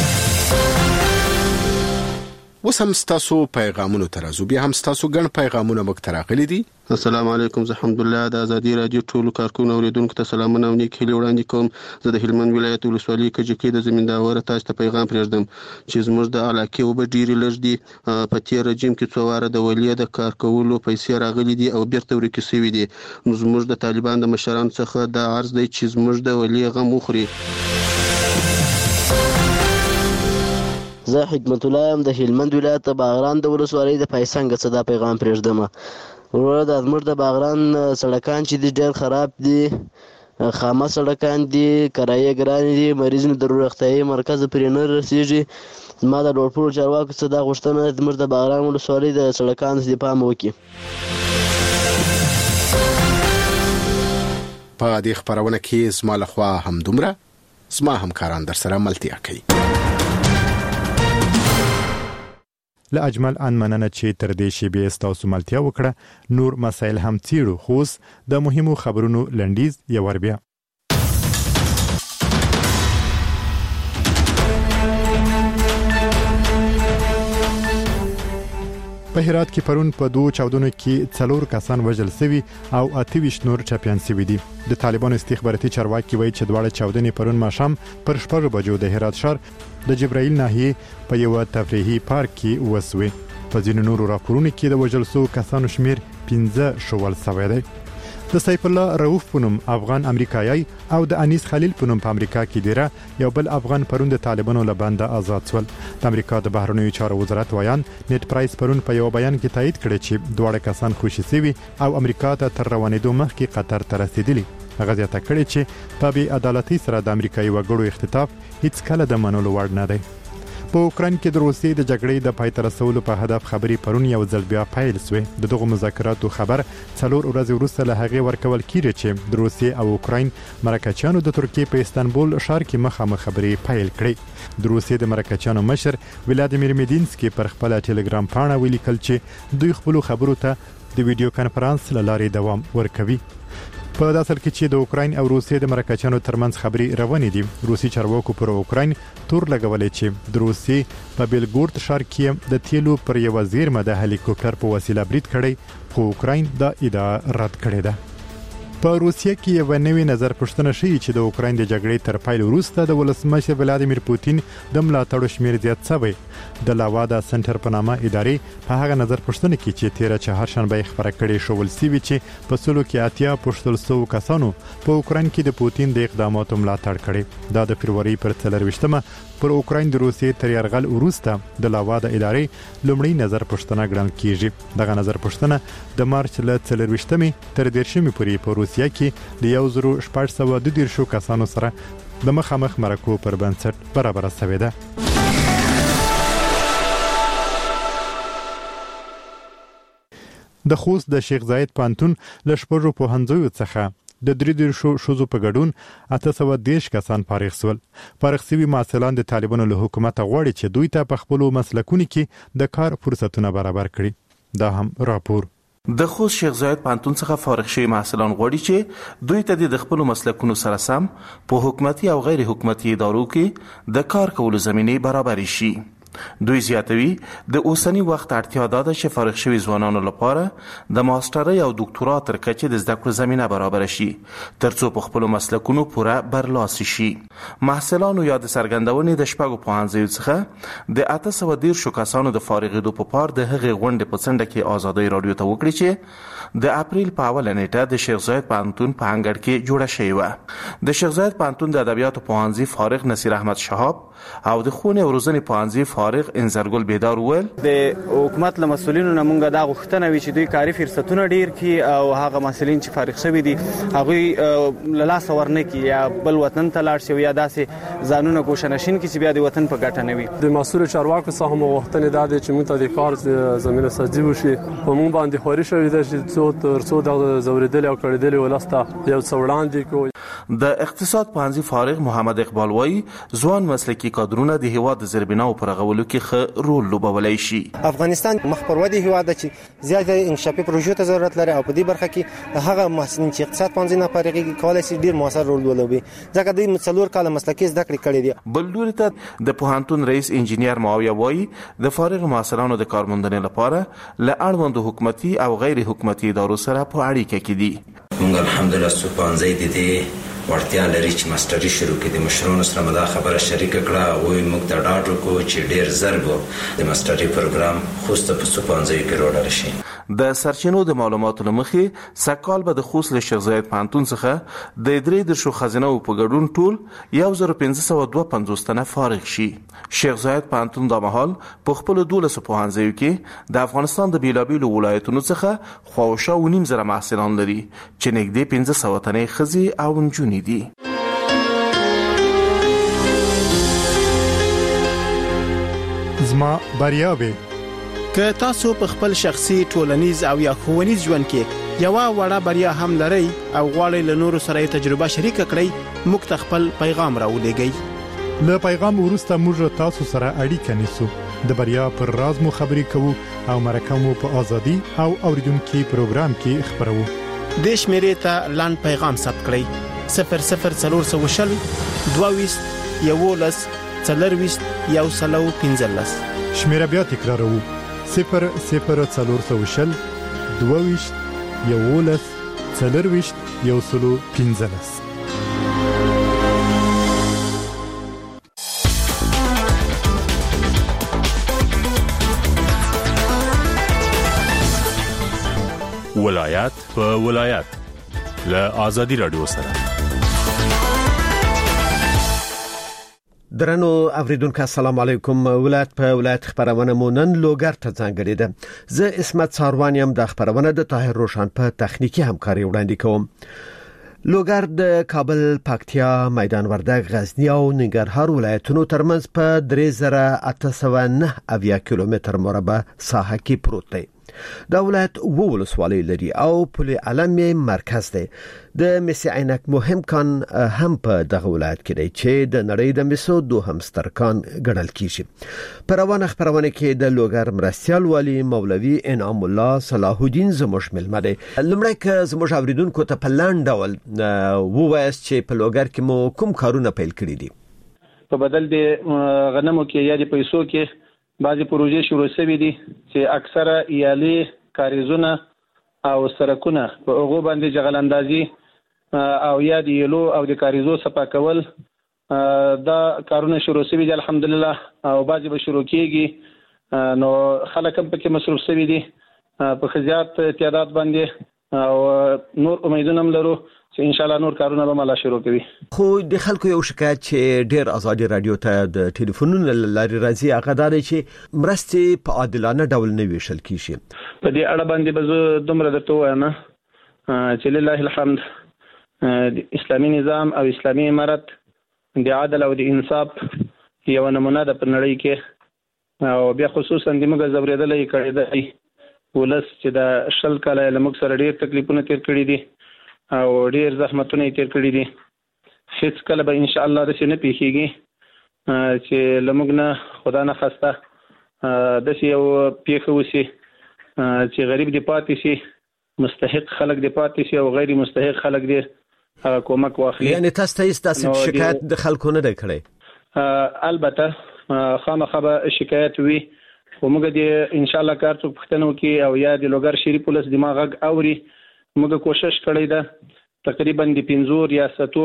وسم ستاسو پیغامونو ترازو بیا هم ستاسو ګڼ پیغامونه مخ تراغلي دي. السلام علیکم، زه حمدالله د ازادي رادیو ټولو کارکونو اوریدونکو ته سلامونه او نیک هیلې وړاندې کوم. زه د هلمند ولایت ولسوالۍ کجکي د زمینداور تاسو ته پیغام پرېږدم چې زموږ د علاقې اوبه ډېرې لږ دي. په تیر رژیم کې څو واره د ولیې د کار کولو پیسې راغلي دي او بیرته ورکې شوي دي. نو زموږ د طالبان د مشرانو څخه دا عرض دی چې زموږ د ولیې غم وخوري. زه حکمت الله ام د هلمند ولایت باغران د ولسوالۍ د پایسنګ څخه دا پیغام پرېږدم. ورور د زموږ د باغران سړکان چې دي ډېر خراب دي، خامه سړکان دي، کرایې ګرانې دي، مریض مې د روغتیايي مرکز پرې نه رسېږي. ما د لوړپوړو چارواکو څخه دا غوښتنه زموږ د باغران ولسوالۍ د سړکانو څخه پام وکړي. په دې خبرونه کې زما لخوا همدومره، زما همکاران در سره ملتیا کوي. له اجمل ان مننه چې تر دې شیبې ستاسو ملتیا وکړه. نور مسایل هم څیړو، خو د مهمو خبرونو لنډیز یو ور بیا. په هرات کې پرون په 2 چاودنو کې 4 کسان وژل شوي او 28 نور ټپيان شوي دي. د طالبانو استخباراتي چارواکي وایي چې دواړه چاودنې پرون ماښام پر 6 بجو د هرات ښار د جبرائیل ناحیه په یو تفریحي پارک کې وسوي. په ځینو نورو راپورونو کې د وژل شوو کسانو شمیر 15 شول شوی دی. د سیف الله رؤف پونم افغان امریکایي او د انیس خلیل پونم په امریکا کې دیره یو بل افغان پرون د طالبانو له بنده آزاد شول. د امریکا د بهرنیو چارو وزارت ویان نیټ پرایس پرون په یو بیان کې تایید کړی چې دواړه کسان خوشي شوي او امریکا ته تر روانېدو مخکې قطر ته رسیدلی. هغه زیاته کړې چې په بې عدالتۍ سره د امریکایي وګړو اختطاف هیڅ کله د منلو وړ نه دی. په اوکراین کې د روسیې د جګړې د پای ته رسولو په هدف خبرې پرون یو ځل بیا پیل شوې. دغه مذاکراتو خبر 4 ورځې وروسته له هغې ورکول کیږي چې د روسیې او اوکراین مرکچیانو د ترکیې په استانبول ښار کې مخامخ خبرې پیل کړې. د روسیې د مرکچیانو مشر ولادیمیر میدینسکي پر خپل ټلګرام پاڼه ولیکل چې دوی خپل خبرو ته د ویډیو کانفرنس له لارې دوام ورکوي. په داسل کې چې د اوکراین او روسیې د مرکچیانو ترمنځ خبرې روانې دي. روسي چارواکو پر اوکراین تور لګولې چې د روسیې په بیلګورد ښار کې د تیلو پر یو زیرمه د هلیکوپټر په وسیله برید کړی، خو اوکراین دا ادعا رد کړې ده. په روسیه کې یو نوې نظر پوښتنه شوې چې د اوکراین د جګړې تر پیل وروسته د ولسمشر ولادیمیر پوتین د ملاتړو شمیر زیات شوی. د لاوادا سنټر په نامه ادارې په هغه نظر پوښتنه کې چې 13 چهارشنبه خبره کړې شول سوي چې په سلو کې 80 پوښتل سو کسانو په اوکراین کې د پوتین د اقداماتو ملاتړ کړي. دا د فروری پر 24مه پر اوکراین د روسیې تر یرغل وروسته د لاوادا ادارې لومړی نظر پوښتنه ګڼل کیږي. دغه نظر پوښتنه د مارچ له 24مې تر 10مې پورې په روسیه کې د 1422 کسانو سره د مخامخ مرکو پر بنسټ برابر شوې ده. د خوست د شیخ زاید پانتون له شپږو پوهنځیو څخه د 33 شوزو په ګډون 810 کسان فارغ شول. فارغ شوي محصلان د طالبانو له حکومت غواړي چې دوی ته په خپل مسلکونو کې د کار فرصتونه برابر کړي. دا هم راپور د خوست شیخ زاید پانتون څخه فارغ شوي محصلان غواړي چې دوی ته د خپل مسلکونو سره سم په حکومتي او غیر حکومتي ادارو کې د کار کولو زمینه برابر شي. دوی زیاتوي د اوسنی وخت اړتیا ده چې فارغ شوي ځوانانو لپاره د ماسترۍ او ډاکټورا تر کچې د زده کړو زمینه برابر شي ترڅو په خپل مسلکونو پوره برلاسي شي. محصلانو یا د سرګندونې د شپږو پوهنځیو څخه د 810 کسانو د فارغېدو په پار د هغې غونډې په څنډه کې ازادۍ رادیو ته وکړي چې د اپریل په اوله نیټه د شیخ زاید پانتون په انګړ کې جوړه شوې وه. د شیخ زاید پانتون د ادبیاتو پوهنځي فارغ نصیر احمد شهاب او د ښوونې او روزنې پوهنځي فارغ انزرګل بیدار وویل د حکومت له مسولینو نه مونږ دا غوښتنه وی چې دوی کاري فرصتونه ډیر کړي او هغه مسولین چې فارغ شوي دي هغه له لاس ورنه کړي یا بل وطن ته لاړ شي یا داسې ځانونه ګوښنشین کړي چې بیا د وطن په ګټه نه وي. د مسؤل چارواکو څخه هم غوښتنه ده چې موږ ته د کار زمينه سازي وشي په موږ باندې خوري شوی ده چې څو د زوریدل او کړیدل ولسته یو څوړاندې کو. د اقتصاد پوهنځي فارغ محمد اقبال وایي ځوان مسلکي کادرونه د هیواد د زیربناو پر غولو کې ښه رول لوبولی شي. افغانستان مخ پر ودې هیواد دی چې زیات انکشافي پروژو ته ضرورت لري او په دې برخه کې هغه محصلین چې اقتصاد پوهنځي نه فارغېږي کولای شي ډیر موثر رول ولوبي ځکه دوی 4 کاله مسلکي زده کړې کړې دي. بل لوري ته د پوهنتون رئیس انجینیر معاویه وایي د فارغ محصلانو د کارموندنې لپاره له اړوندو حکومتي او غیر حکومتي ادارو سره په اړیکه کې دي. موږ الحمدلله څو پوهنځي دي ورتیا لري چې ماستري شروع کړي. د مشرونو سره مدا خبره شریک کړه او موږ ته ډاډ ورکړو چې ډیر زرګو د ماستري پروګرام خوسته په سپانځي کې وروړل شي. د سرچینو د معلوماتو لمخې سکهال به د خوست له شیخ زاید پوهنتون څخه د درې درشو خزینه په ګډون ټول 1552 تنه فارغ شي. شیخ زاید پوهنتون د مهال په خپل 12 پوهنځیو کې د افغانستان د بیلابیلو ولایتونو څخه خواوشا و نیم زره محصلان لري چې نږدې 1500 تنه ښځې او نجونې دي. زما بریاوي که تاسو په خپل شخصي ټولنیز او یا ښوونیز ژوند کې یو وړه بریا هم لرئ او غواړئ له نورو سره تجربه شریک کړئ، موږ ته خپل پیغام راولېږئ. له پیغام وروسته موږ تاسو سره اړیکه نیسو، د بریا پر راز مو خبرې کوو او مرکه مو په ازادي او اوریدونکو پروګرام کې خبرو. د شمیرې ته لاند پیغام ثبت کړئ 00420 22 11 40 115. شمیره بیا تکرارو 00420 22 11 40 115. ولایت په ولایت له آزادي رادیو سره. درنو اوریدونکو السلام علیکم. ولایت په ولایت خبرونه مونن لوګر ته ځانګړي ده. زه اسمت ساروانیم د خبرونه د طاهر روشن په تخنیکی همکاري وړاندې کوم. لوګر د کابل، پکتیا، میدان وردګ، غزنی او ننګرهار ولایتونو ترمنځ په 3809 کیلومتر مربع ساحه کې پروت دی. دا ولایت ولسوالۍ لري او پل علم مرکز دی. د مسی عینک مهم کان هم په دغه ولایت کې دی چې د نړۍ د مسو دوهم ستر کان ګڼل کیږي. په روانه خبرونه کې د لوګر مرستیال والی مولوي انعام الله صلاح الدین زموږ ملمه دی. لمړی که زموږ اوریدونکو ته په لاند ډول ووایاست چې په لوګر کې مو کوم کارونه پیل کړي دي؟ په بدل د غنمو کې یا د پیسو کې بعضی پروژې شروع شوې دي چې اکثره یالي کاریزونه او سرکونه په هغه باندې جغل اندازي او یا د یلو او د کاریزو صفا کول دا کارونه شروع شوي دي الحمدلله او بعضی به شروع کیږي. نو خلک هم پکې مصروف شوي دي په خزيات تعداد باندې او نور امیدونه هم لرو چې ان شاء الله نور کارونه به ملا شروع کوي. خو د خلکو یو شکایت چې ډیر آزادي رادیو ته د ټلیفونونو لاري راځي هغه دا دی چې مرستې په عادلانه ډول نه ویشل کیږي. په دې اړه باندې به زه دومره درته وایم چې لله الحمد د اسلامي نظام او اسلامي امارت د عدل او د انصاف یو نمونه ده په نړۍ کې او بیا خصوصا د موږ زبرېدلې کړي دی ولس چې د شل کاله لمک سره ډیر تکلیفونه تیر کړي دي او ډیر زحمتونه تیر کړی دي. هیڅ کله به ان شاء الله د څه نه پیښیږي چې لمغ نه خدا نه خواسته د څه یو پیښه وسی چې غریب دی پاتې شي، مستحق خلک دی پاتې شي او غیر مستحق خلک دی کومک واخلي. یعنی تاسو ته تاسو شکایت د خلکو نه دی کړی؟ البته خامخا به شکایت وي خو موږ د ان شاء الله کار څو پښتنو کې او یا د لوګر شریف پولیس دماغ اوري موږ کوشش کړی ده تقریبا د 15 ریاستو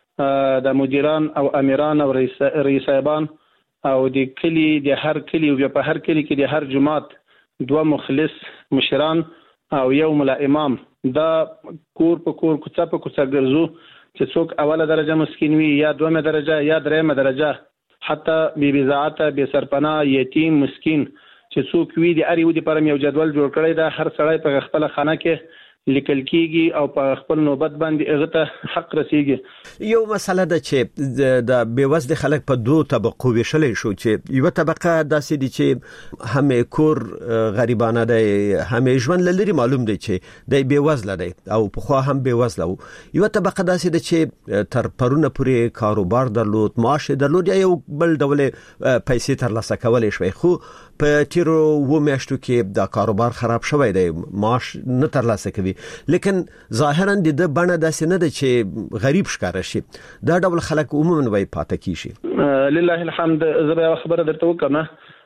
د مدیران او امیران او رئیسایبان او د کلی د هر کلی او په هر کلی کې د هر جماعت 2 مخلص مشران او یو ملا امام دا کور په کور کوڅه په کوڅه ګرځو چې څوک اوله درجه مسکین وي یا دومه درجه یا درېمه درجه حتی بی ذات بی سرپناه یتیم مسکین چې څوک وي د اړ یو د پرم یو جدول جوړ کړی دا هر سړی په خپل خانه کې لیکل کیږي او په خپل نوبت باندې هغه ته حق رسیږي. یو مسله ده چې د بیوزل خلک په 2 طبقو ویشلې شو چې یو طبقه داسې دي چې هم کور غریبانه ده هم ژوند لري معلوم دی چې د بیوزل دی او په خو هم بیوزل او یو طبقه داسې ده چې تر پرونه پورې کاروبار درلود معاش درلود یا یو بل ډول پیسې ترلاسه کولای شوی خو په تیرو و میاشتو کې دا کاروبار خراب شوی دی معاش نه ترلاسه کوي لیکن ظاهرا د بڼه داسې نه ده چې غریب ښکار شي دا ډول خلک عموما وای پاتې کیږي. لله الحمد زه خبره درته وکم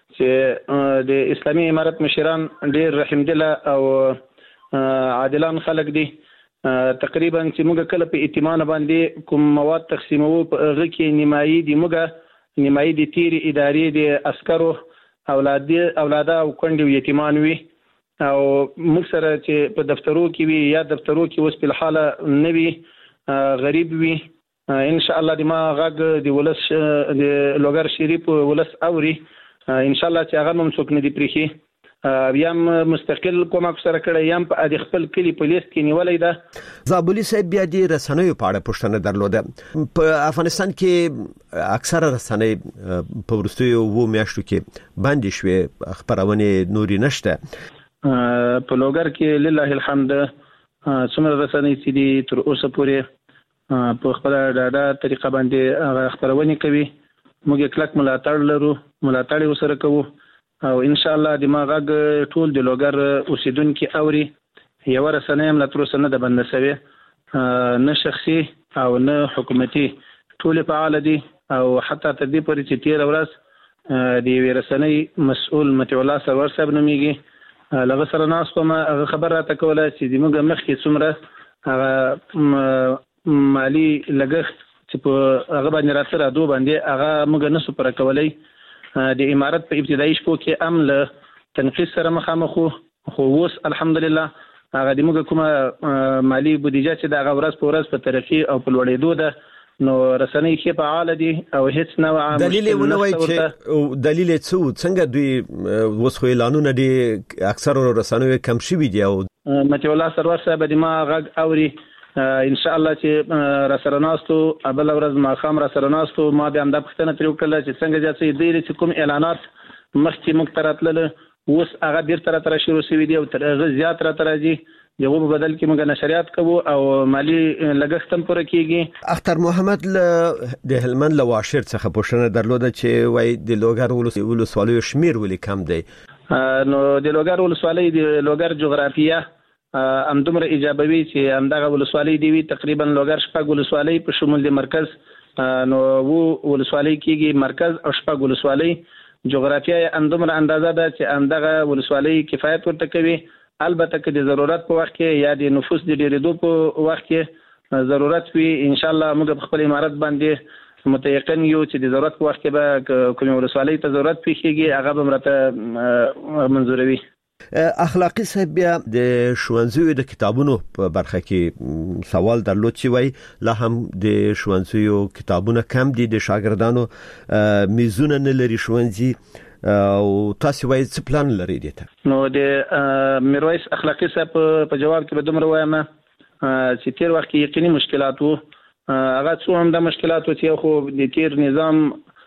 چې د اسلامي امارت مشران ډیر رحم دل او عادلان خلک دي تقریبا چې موږ کله په ائتمان باندې کوم مواد تقسیمو په هغه کې نیمایي د موږ نیمایي د تیر ادارې د عسکرو اولاده او کونډې او یتیمان وي او موږ سره چې په دفترو کې وي یا دفترو کې اوس په حاله نه وي غریب وي ان شاء الله د ما غږ د ولس د لوګر شریف ولس اوري ان شاء الله چې هغه هم څوک نه دی پریخي یم مستقل کومک سره کړی یم په د خپل کلی په لیست کې نیولې ده. زابلی صاحب بیا د رسنیو په اړه پوښتنه درلوده. په افغانستان کې اکثره رسنۍ په وروستیو 2 میاشتو کې باندې شوې خبرونه نوري نشته. په لوګر کې لله الحمد څومره رسنۍ چې دي تر اوسه پورې په خپل ډاډه طریقه باندې خبرونه کوي. موږ کلک ملاتړ لرو، ملاتړ وسره کوو او ان شاء الله د ما غږ ټول د لوګر اوسیدونکو اوري. یو رسنۍ هم لا تر اوسه نه ده بند شوې، نه شخصي او نه حکومتي، ټول فعال دي او حتی تر دې پورې چې 13 ورځ د رسنۍ مسؤل متي الله سرور صاحب نوميږي لغه سره ناس کوم خبر راته کوله چې د موږ مخکې څومره هغه مالی لګښت چې په هغه باندې راته راځو باندې هغه موږ نه سپر کولای. د امارت په ابتدایي شپو کې امل تنقیص سره مخامخ خو اوس الحمدلله هغه د موږ کومه مالی بودیجه چې د هغه ورځ په ورځ په ترقی او په لوړېدو ده نو رسنۍ کې فعال دي او هیڅ نوع دلیل ونوي چې دلیل څنګه دوی اوس خو اعلانونه دي اکثر رسنۍ کم شوي دي او متي الله سرور صاحب د ما غږ اوري ان شاء الله چې رسرناستو ابل ورځ ما خام رسرناستو ما به امدا پښتنه تر وکړه چې څنګه ځي د دې کوم اعلانات مخکې مقتراتل اوس هغه ډیر تر شروع شوی دی او تر هغه زیات را ترځي یو په بدل کې موږ نشریات کوو او مالی لګښت هم پوره کیږي. اختر محمد د هلمند له واشر څخه پوښتنه درلوده چې وای د لوګر ولسوالۍ شمیر ولې کم دی. نو د لوګر ولسوالۍ د لوګر جغرافیه دومره ایجابوي چې همدغه ولسوالۍ دی تقریبا لوګر شپږ ولسوالۍ په شمول د مرکز نو ولسوالۍ کېږي مرکز او شپږ ولسوالۍ جغرافیه دومره اندازه ده چې همدغه ولسوالۍ کفایت ورته کوي. البته که د ضرورت په وخت کې یا د نفوس د ډیرېدو په وخت کې ضرورت وي ان شاء الله موږ په خپل امارت باندې متيقن یو چې د ضرورت په وخت کې به کوم ولسوالۍ ته ضرورت پیښیږي هغه به مرته منزوروي. اخلاقی صاحب بیا د ښوونځیو د کتابونو په برخه کې سوال درلود چې وای لا هم د ښوونځیو کتابونه کم دي، د شاګردانو میزونه نه لري ښوونځي او تاسو وای څه پلان لرئ دته؟ نو د میرویس اخلاقی صاحب په جواب کې به دومره وایم چې تیر وخت کې یقیني مشکلات وو هغه څو هم د مشکلات چې خو د تیر نظام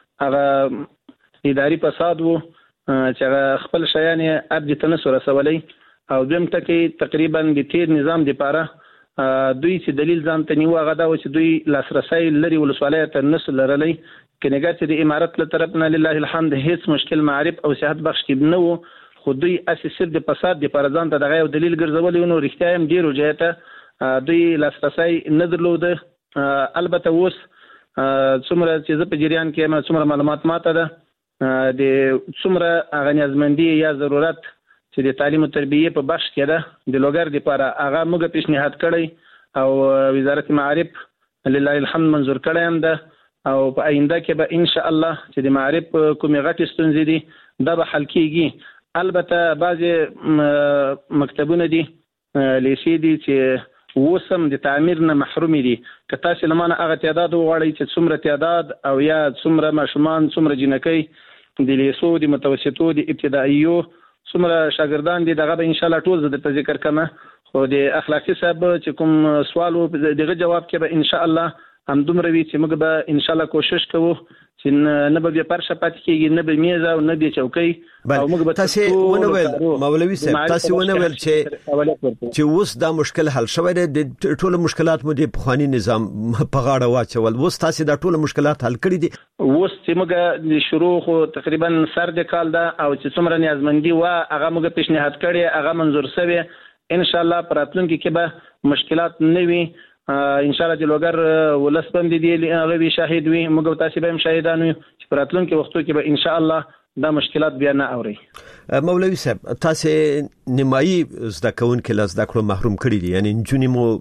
هغه اداري فساد وو چې خپل شیان ارجه تنسو رسولي او دویم ټکی تقریبا د تیر نظام د پاره دوی چې دلیل ځان ته نیو هغه دا و چې دوی لاسرسي لري ولسوالۍ ته نسل لرلي کنيګا چې د امارت له طرفنا لله الحمد هیڅ مشکل معرف او صحت بخش کې نه وو خو دوی اساس د فساد د پاره ځان ته دغه یو دلیل ګرځولي نو رښتیا هم ډیرو جهته دوی لاسرسي نه درلود. البته اوس څومره چې زه په جریان کې ما څومره معلومات ماته ده د څومره غنیازمندي یا ضرورت چې د تعلیم او تربیه په بخش کې ده د لوګر لپاره هغه موږ پیشنهاد کړی او وزارت معارف لله الحمد منظور کړی هم ده او په آینده کې به ان شاء الله چې د معارف کومې غټې ستونزې دي دا به حل کیږي. البته بعضې مکتبونه دي لیسې دي چې وسم د تعمیر نه محروم دي. که تاسو لمانه هغه تعداد وغواړئ چې څومره تعداد او یا څومره ماشومان څومره جنکۍ د لیسو د متوسطو د ابتدائیو څومره شاګردان دي دغه به ان شاء الله ټول زه د ذکر کوم. خو د اخلاقی صاحب چې کوم سوال دغه جواب کې به ان شاء الله هم دومره وي چې موږ به ان شاء الله کوشش کوو چې نه به پرشه پات کېږي نه به میز او نه به چوکۍ او موږ به تاسو ونویل مولوي صاحب تاسو ونویل چې اوس دا مشکل حل شوی دی د ټولو مشکلات مو د پخوانی نظام په غاړه واچول اوس تاسو دا ټولو مشکلات حل کړی دي اوس چې موږ د شروع خو تقریبا سر د کال دا او چې څومره نیازمندي و هغه موږ پیشنهاد کړی هغه منظور شوی ان شاء الله پراتلونکو کې به مشکلات نه وي ان شاء الله د لوګر ولس باندې دی هغه به شاهد وي موږ تاسو به هم شاهدان یو چې پراتلونکو وختو کې به ان شاء الله دا مشکلات بیا نه اوري. مولوي صاحب تاسو نیمایي زده کوونکو له زده کړو محروم کړی دي یعنی جونی مو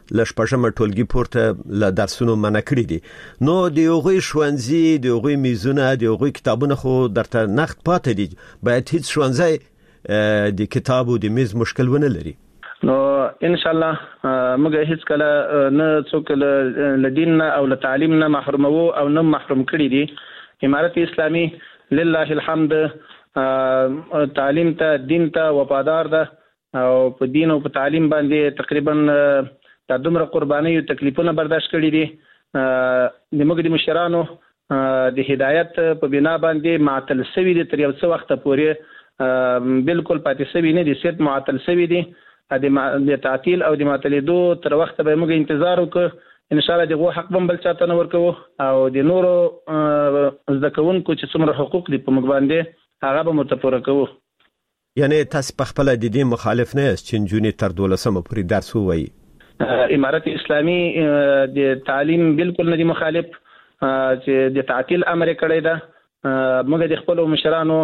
لشپږمه ټولګي پورته له درسونو منع کړی دي. نو د یوغوی شوانزي د یوغوی میزونه د یوغوی کتابونه خو درته نقد پاتې دي. باید هیڅ شوانزي د کتاب او د میز مشکل ونه لري. نو ان شاء الله موږ هیڅ کله نه څوک له دین نه او له تعلیم نه محرومو او نه محروم کړی دي. امارت اسلامي لله الحمد تعلیم ته دین ته وفادار ده او په دین او په تعلیم باندې تقریبا د دومره قرباني او تکلیفونه برداشت کړي دي. د موږ د مشرانو د هدایت په بنا باندې معطل شوی دي تر یو څه وخت پورې بالکل پاتې شوی نه دي، صرف معطل شوی دي. د تعطیل او د معطلېدو تر وخت به موږ انتظار وکړو. ان شاء الله دغه حق هم بل چاته نه ورکوو او د نورو زده کوونکو چې څومره حقوق دي په موږ باندې هغه به متپوره کوو. یعنی تاسو په خپل د دې مخالف نه یاست چې نجونې تر 12مه پورې درس ووایي؟ امارت اسلامي د تعلیم بالکل نه دي مخالف چې د تعطیل امر کړی ده. موږ د خپل مشرانو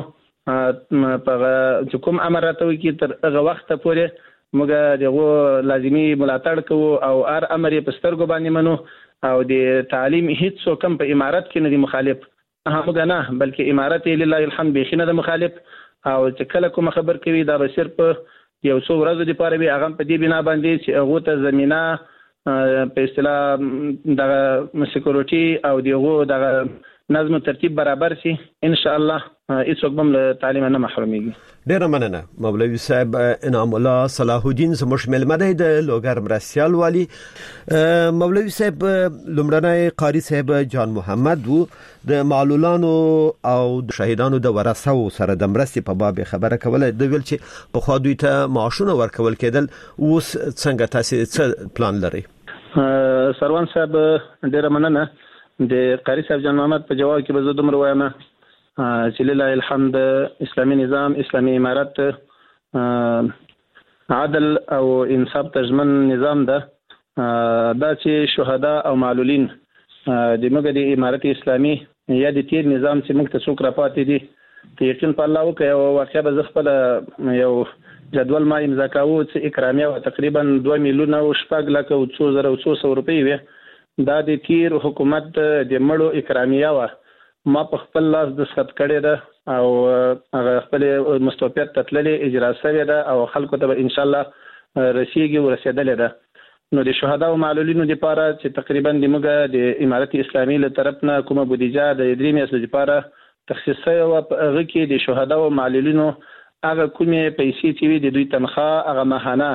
په کوم امر راته وکړي تر هغه وخت پورې موږ دغه لازمي ملاتړ کوو او هر امر په سترګو باندې منو او د تعلیم هیڅ څوک په امارت کې نه دي مخالف. موږ نه بلکې امارت لله الحمد بخینه د مخالف او چې کله کوم خبر کوي دا به صرف یو څو ورځې لپاره وي. هغه په دې بنا باندې چې هغه ته زمينه په اصطلاح د سکیورټي او دغه د نظم ترتیب برابر شي ان شاء الله هیڅوک هم له تعلیم نه محروميږي. ډیره مننه مولوي صاحب انعام الله صلاح الدین زموږ ملمه دی د لوګر مرستيال والی. مولوي صاحب لمړنۍ قاری صاحب جان محمد وو د معلولانو او د شهیدانو د ورثو سره د مرستې په باب خبره کوله. د ویل چې په خوا دوی ته معاشونه ورکول کېدل، اوس څنګه تاسو څه پلان لرئ؟ سروان صاحب ډیره مننه. د قاری صاحب جان محمد په جواب کې به زه دومره وایم چې لله الحمد اسلامي نظام اسلامي امارت عدل او انصاف تضمن نظام ده. دا چې شهدا او معلولین د موږ د امارت اسلامي یا د تیر نظام چې موږ ته څوک راپاتې دي ته یقین په الله وکړي او واقعا به زه خپل یو جدول ما امضا کاوه چې اکرامیه تقریبا 2 میلیونه او 4 لک او 200 روپۍ وي. دا د تیر حکومت د مړو اکرامیه و ما په خپل لاس د سخت کړی ده او هغه خپل مستوفیت تتللې اجرا شوی ده او خلکو ته ان شاء الله رسیدي ورسېدلې ده. نو د شهدا او معلولینو لپاره چې تقریبا د موږ د امارت اسلامي له طرف نه کومه بودیجه د 3 میاشتې لپاره تخصیص شوی او هغه کې د شهدا او معلولینو هغه کومه پیسې چې د دوی تنخواه هغه ماهانه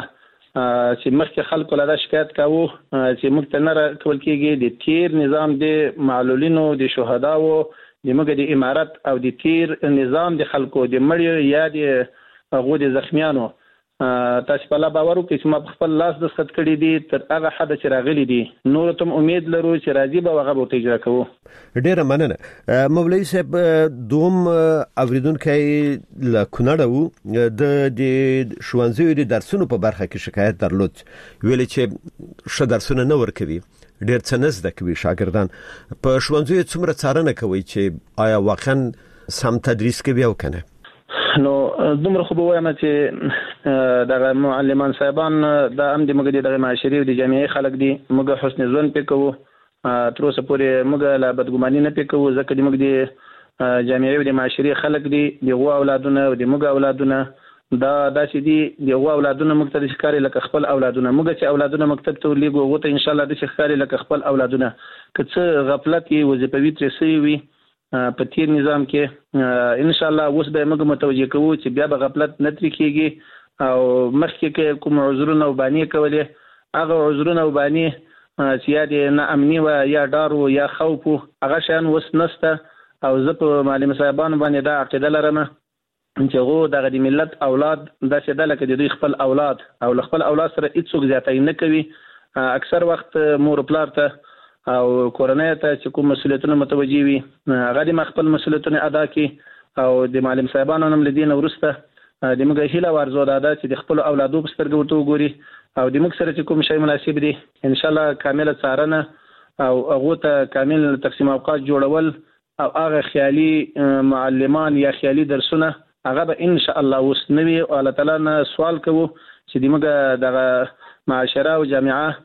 چې مخکې خلکو له شکایت کاوه چې موږ ته نه کول کېږي د تیر نظام د معلولینو د شهداو د موږ د امارت او د تیر نظام د خلکو د مړیو یا د هغو د زخمیانو تاسو په لا باور وکړئ چې ما خپل لاس د خط کړی دي تر هغه حد چې راغلي دي. نور ته امید لرو چې راځي به هغه به اجرا کوو. ډیره مننه مولوي صاحب. دوم اوریدونکو له کونړ وو د شوانزیو د درسونو په برخه کې شکایت درلود. ویل چې ش درسونه نه ورکوي، ډیر څه نه زده کوي شاګردان. په شوانزیو څومره څارنه کوي چې آیا واقعا سم تدریس کوي او کنه؟ نو دومره خو به وایم چې دغه معلمان صاحبان د هم د موږ د معاشري او د جامعي خلک دي. موږ حسن ژوند پې کوو، تر اوسه پورې موږ لا بدګماني نه پې کوو ځکه د موږ د جامعي او د معاشري خلک دي. دغه اولادونه او د موږ اولادونه دا داسې دي دغه اولادونه موږ ته د ښکاري لکه خپل اولادونه. موږ چې اولادونه مکتب ته ورلیږو هغو ته انشاءالله د ښکاري لکه خپل اولادونه. که څه غفلت یې وظیفوي ترې سوی وي په تیر نظام کې ان شاء الله اوس به موږ متوجه کوو چې بیا به غفلت نه ترې کېږي او مخکې کې کوم عذرونه او بانې کولې هغه عذرونه او بانې چې یا د ناامني و یا ډار و یا خوف و هغه شیان اوس نشته. او زه په معلم صاحبانو باندې دا عقیده لرم چې هغو دغه د ملت اولاد داسې ده لکه د دوی خپل اولاد او له خپل اولاد سره هېڅوک زیاتی نه کوي. اکثر وخت مور پلار ته او کورنۍ ته چې کوم مسؤلیتونه متوجي وي هغه د خپل مسؤلیتونه ادا کړي او د معلم صاحبانو هم له دې نه وروسته د موږ هیله ورزو ده چې د خپل اولادو په سترګو ورته وګوري او د موږ سره چې کوم شی مناسب دي ان شاء الله کامله څارنه او هغه ته کامل تقسیم اوقات جوړول او هغه خیالي معلمان یا خیالي درسونه هغه به ان شاء الله اوس نوي او الله تعالی نه سوال کوو چې د موږ د معاشره او جامعه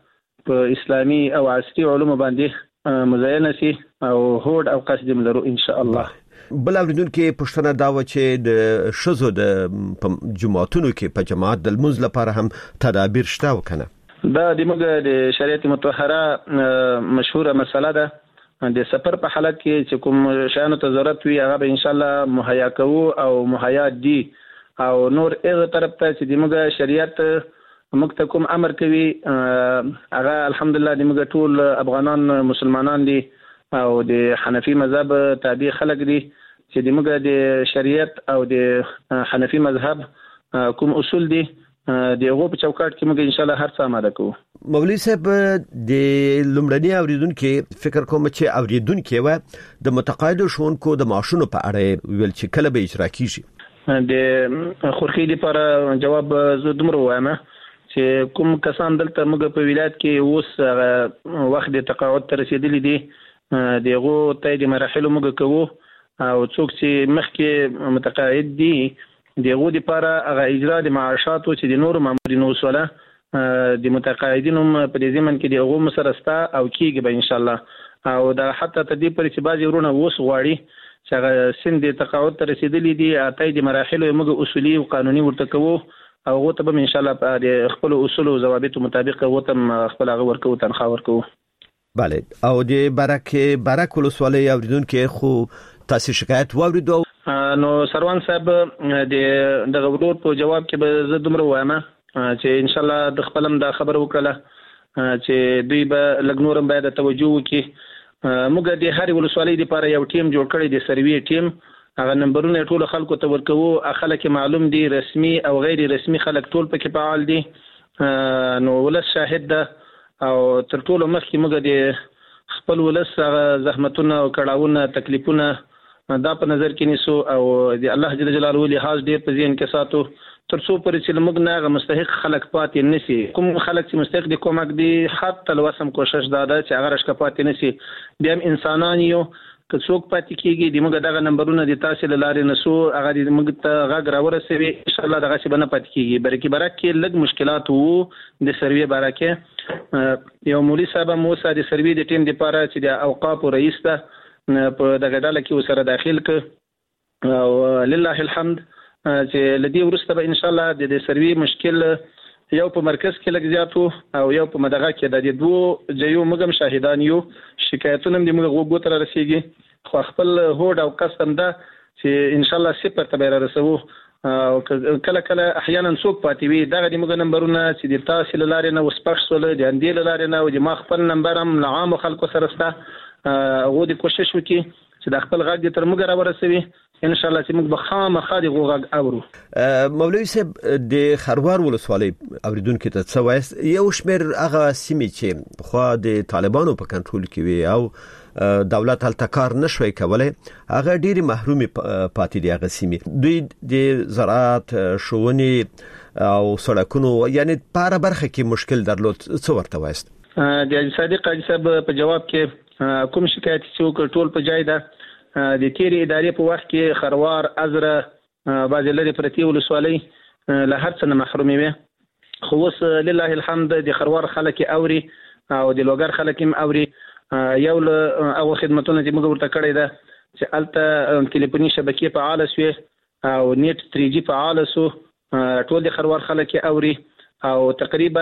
په اسلامي او عصري علومو باندې مزین شي او هوډ او قصد لرو ان شاء الله. بل اوریدونکو پښتنه دا و چې د شزو د جماعتونو کې په جماعت د لمونځ لپاره هم تدابیر شته وکنه. دا د موږ د شریعت مطهره مشهوره مسله ده. د سفر په حالت کې چې کوم شانو ته ضرورت وي هغه به ان شاء الله مهیا کوو او مهیا دي او نور هغه طرف ته چې د موږ شریعت موږ ته کوم امر کوي هغه الحمدلله د موږ ټول افغانان مسلمانان دي او د حنفي مذهب تابع خلک دي چې د موږ د شریعت او د حنفي مذهب کوم اصول دي دغه په چوکاټ کې موږ ان شاء الله هر څه آماده کوو. مولوی صاحب د لومړني اوریدونکو فکر کوم چې اوریدونکو و د متقاعد شونکو د معاشونو په اړه ویل چې کله به اجرا کیږي. د خورخي لپاره جواب زه دومره وایم چې کوم کسان دلته موږ په ولایت کې اوس وخت د تقاعد ته رسیدلی دي دغه تایید مراحل موږ کوو او څوک چې مخکې متقاعد دي دغه لپاره هغه اجرا د معاشاتو چې د نور مامورینو وسوله د متقاعدینو په دې ځمن کې دغه مسرستا او کیږي به ان شاء الله او دا حتی تدې پر چې بعضی ورونه وس غواړي چې هغه سن د تقاعد ته رسیدلی دي تایید مراحل موږ اصولي او قانوني ورته کوو او غوته به ان شاء الله په خپل اصول او ضوابط مطابق غوته خپل هغه ورکو تنخواه ورکو. bale او د برک ولسوالۍ اوریدونکو خو تاسو شکایت واوریدو نو سروان صاحب د غوړور په جواب کې به زه دومره وایم چې ان شاء الله د خپلم دا خبر وکړه چې دوی به لګنورم باید توجه وکړي. موږ د هر ولسوالۍ لپاره یو ټیم جوړ کړی دی سروي ټیم هغه نمبرونه ټول خلکو ته ورکوو خلک معلوم دي رسمي او غیر رسمي خلک ټول پکې فعال دي نو ولس شاهد ده او تر ټولو مخکې موږ د خپل ولس زحمتونه او کړهونه تکلیفونه دا په نظر کې نیسو او د الله جل جلاله لحاظ ډیر په ذهن کې ساتو تر څو پر چې موږ نه مستحق خلک پاتې نشي کوم خلک چې مستحق دي کومک دي حتی لوسم کوشش دا ده چې هغه راشکه پاتې نشي بیا هم انسانان یو که څوک پاتې کیږي د موږ دغه نمبرونه د تاسو لارې نسو هغه د موږ ته غږ راورسوي ان شاء الله دغه څه بنه پاتې کیږي برکې کې لږ مشکلات وو د سروي برکې یو مولوی صاحب موسی د سروي د ټیم لپاره چې د اوقاف رئیس ته په دغه ډله کې وسره داخل ک او لله الحمد چې لدی ورسته به ان شاء الله د سروي مشکل یو په مرکز کې لګ زیاتو او یو په مدغه کې د دوه جيو مګم شاهدان یو شکایتونه د موږ غوږ تر رسیږي خو خپل هوډ او قسم ده چې ان شاء الله صفر ته به رسو او کله کله احیانا څوک پاتې وي دغه د موږ نمبرونه چې د تاسو لارې نه وسپښ سول د اندې لارې نه او د ما خپل نمبر هم عام خلکو سره ستا غو د کوشش وکي چې د خپل غږ تر موږ راورسوي ان شاء الله چې موږ به خامخا د غوږ اورو. مولوی صاحب د خروار ولسوالۍ اوریدونکو ته څه وایست یو شمیر هغه سیمې چې خو د طالبانو په کنټرول کې وي او دولت هلته کار نشوي کولای هغه ډیره محرومي پاتې دي هغه سیمې دوی د زراعت شوونې او سړکونو یعنی په برخه کې مشکل درلود څه ورته وایست؟ د صادق حاجی صاحب په جواب کې کوم شکایت چې ټول په جای ده د تیری ادارې په وخت کې خروار ازره بعض لري پرتی ولسوالۍ له هر څه محرومي وي خو اوس لله الحمد د خروار خلک اوري او د لوګر خلک هم اوري یو او خدماتونه چې موږ ورته کړی ده چې الته ټلیفوني شبکې فعال شوي او نیټ 3G فعال شو ټول د خروار خلک اوري او تقریبا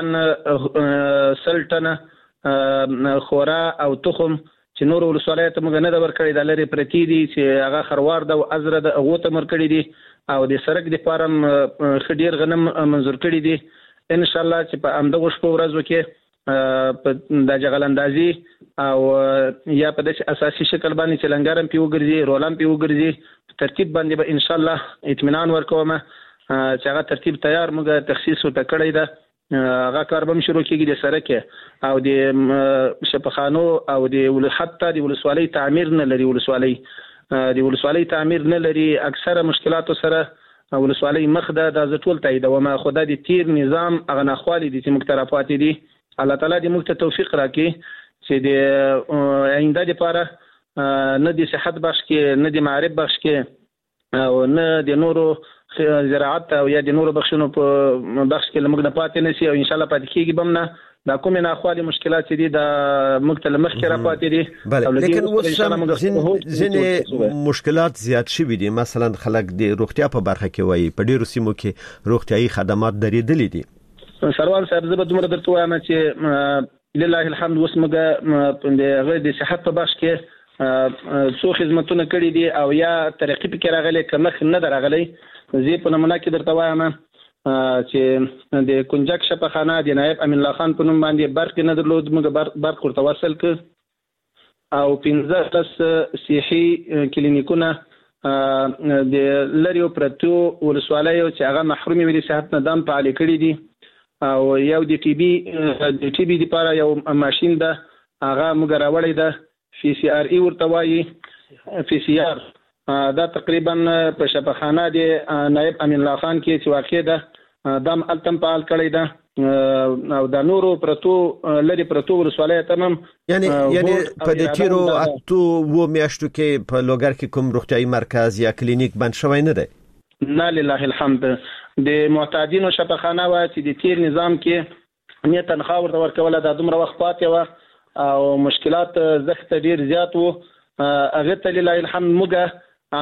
سلطنه خورا او تخم چې نور ولسوالۍ ته موږ نه د ورکړی د لري پرتی دي چې هغه خروار د ازره د غوته مرکړی دي او د سرک د فارم خډیر غنم منظور کړی دي ان شاء الله چې په امده غوښ په ورځو کې په د جغلندازي او یا په د اساسي شکل باندې چې لنګارم پیو ګرځي رولم پیو ګرځي ترتیب باندې به ان شاء الله اطمینان ورکوم چې هغه ترتیب تیار موږ تخصیص ته کړی ده هغه کار به شروع کیږي د سرک او د شپخانو او د حتی د ولسوالۍ تعمیر نه لري ولسوالۍ تعمیر نه لري اکثره مشکلات سره ولسوالۍ مخ ده د ټول تایید او ما خدای د تیر نظام هغه نخوالي دي چې مختلفات دي الله تعالی دې موږ ته توفیق راکړي چې د آینده لپاره نه د صحت بخش کې نه د معرفت بخش کې او نه د نورو زراعت او یا د نورو بخښونو په بخش کې لمغ نه پاتې نشي او ان شاء الله پاتې کیږي بم نه دا کومه ناخوالي مشکلات دي د مختلف مخکې را پاتې دي لیکن اوس ځینې مشکلات زیات شوي دي. مثلا خلک د روغتیا په برخه کې وایي په ډیرو سیمو کې روغتيایي خدمات درېدلې دي. سروان صاحب زه به دومره درته وایم چې لله الحمد وسمګه د صحت په بخش کې څو خدماتونه کړې دي او یا ترقی په کې راغلي کمخ نه درغلي. زه په نمونه کې درته وایم چې د کنجک شفاخانه د نائب امین الله خان په نوم باندې برق نه درلود، موږ برق ورته وصل ک او 15 صحي کلینیکونه د لریو پرتو ولسوالیو چې هغه محرومي وي صحت نه دام فعال کړي دي او یو د ټي بي لپاره یو ماشين ده هغه موږ راوړی ده PCR ورته وایي PCR دا تقریبا په شفاخانه د نائب امین الله خان کې چې واقع ده دم التم فعال کړی ده او د نورو پرتو لري پرتو ولسوالۍ تمام یعنی په د تیرو اتو و میاشتو کې په لوګر کې کوم روغتيایي مرکز یا کلینیک بند شوی نه دی؟ نه لله الحمد. د معتادینو شفاخانه و چې د تیر نظام کې نه تنخواه ورته ورکوله د دومره وخت پاتې و او مشکلات زخت ډیر زیات وو. هغه ته لله الحمد موږ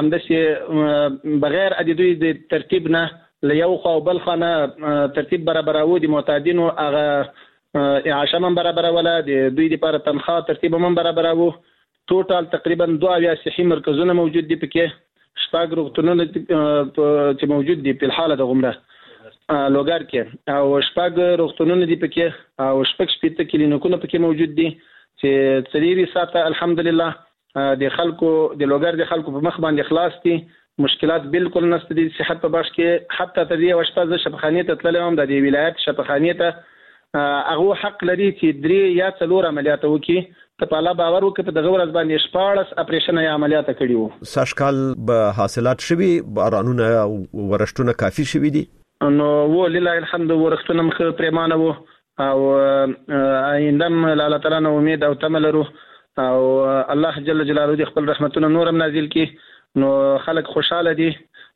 همداسې بغیر د دوی د ترتیب نه له یو خوا او بل خوا نه ترتیب برابرو د معتادینو هغه اعاشه من برابروله د دوی لپاره تنخواه ترتیب من برابرو. ټوټال تقریبا 2 صحي مرکزونه موجود دي پکې 6 روغتونونه چې موجود دي په الحاله د غمره لوګر کې او 6 روغتونونه دي پکې او 6 کلینیکونه پکې موجود دي چې سریری ساته الحمدلله د خلکو د لوګر د خلکو په مخ باندې خلاص دي. مشکلات بالکل نشته دي صحت په بخش کې حتی تر دې وشپه شفاخانه ته تللی هم د ولایت شفاخانه ته هغه حق لري چې 3 یا 4 عملیات وکړي. ته په الله باور وکړه په دغه ورځ باندې 14 اپریشن یا عملیات کړي وو. ساشکال به حاصلات شوي بارانونه ورښتونه کافي شوي دي نو و لله الحمد ورښتونه مخ پریمانه وو او ایندم الله تعالی نو امید او تمل لرو او الله جل جلاله د خپل رحمتونو نورم نازل کی نو خلک خوشاله دي.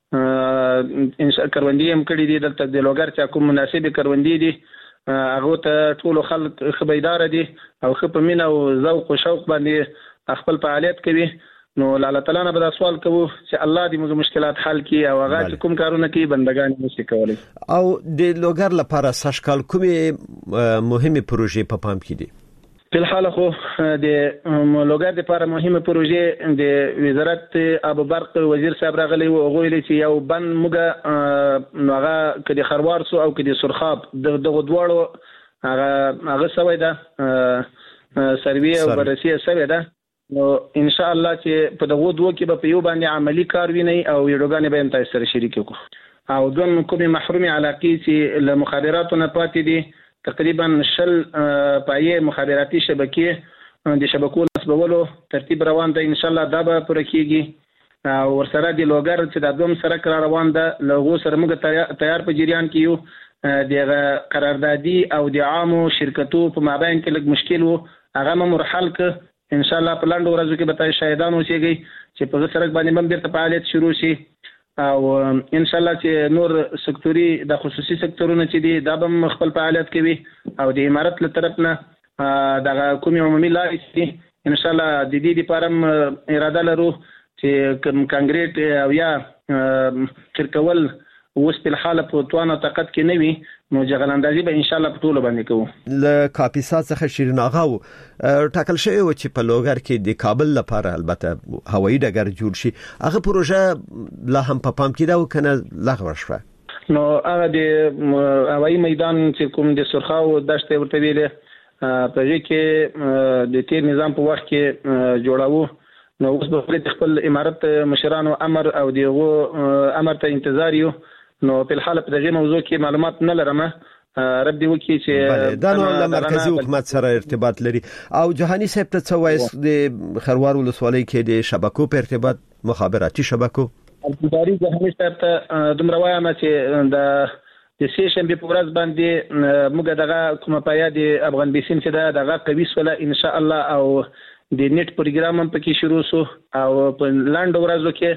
ان شاء کروندې هم کړي دي دلته د لوګر چې کوم مناسبه کروندې دي هغه ته ټول خلک خبردار دي او خپ مینه او ذوق او شوق باندې خپل فعالیت کوي. نو الله تعالی نه به سوال کوو چې الله دې موږ مشکلات حل کړي او هغه کوم کارونه کوي بندگان مو کوي. او د لوګر لپاره ساشکال کومه مهمه پروژې په پام کې دي؟ په الحال خو د لوګر لپاره مهمه پروژې د وزارت آب و برق وزیر صاحب راغلی او غوښتل چې یو بند موږ هغه کدي خروار سو او کدي سرخاب دغه دواړو هغه سوي ده سروي او بررسي سوي ده. نو ان شاء الله چې په دغه دوه کې به په یو باندې عملی کار ویني او ویډیوګانې به هم تاسو سره شریک کړو او دوه کومې محرومي علاقې چې له مخابراتو نه پاتې دي تقریبا 10 پایې مخابراتي شبکې د شبکو نسبولو ترتیب روان ده. ان شاء الله دا به پوره کیږي او ورسره د لوګر چې د دوم سره کار روان ده لغو سره موږ تیار په جریان کې یو د قراردادي او د عامو شرکتو په مابین کې لږ مشکل وو هغه مرحل ک ان شاء الله په لاندو ورځو کې به تاسو شاهدان اوسئ چې په سرک باندې هم بیرته فعالیت شروع شي او ان شاء الله چې نور سکتوري د خصوصي سکتورونه چې دي دا به خپل فعالیت کوي او د امارت له طرف نه د کومي عمومي لارې دي ان شاء الله د دې لپاره اراده لرو چې کانګریټ او یا کرکول اوس په حاله په توانه طاقت کې نه وي نو جغلاندازي به ان شاء الله په ټول باندې کوو. ل کاپیسا څخه شیرین اغا ټاکل شوی و چې په لوګر کې د کابل لپاره البته هوایي ډګر جوړ شي هغه پروژه لا هم په پام کې دا وکنه لغوه شوه. نو هغه د هوایي میدان چې کوم د سرخاو دشت ورته ویلې په دې کې د تیر نظام په وخت کې جوړاوه نو اوس به خپل امارت مشرانو امر او دغه امر ته انتظار یو نو په الحاله په دغه موضوع کې معلومات نه لرم. رب دې وکړي چې دا نو له مرکزی حکومت سره ارتباط لري او جهاني صاحب ته څه وایي د خروار ولسوالۍ کې د شبکو په ارتباط مخابراتي شبکو اداري جهاني صاحب ته دومره وایم چې د سیشن په ورځ باندې موږ دغه کومه پایا د افغان بیسین چې دغه قوي سوله ان شاء الله او د نیټ پروګرام هم پکې شروع شو او په لاندو ورځو کې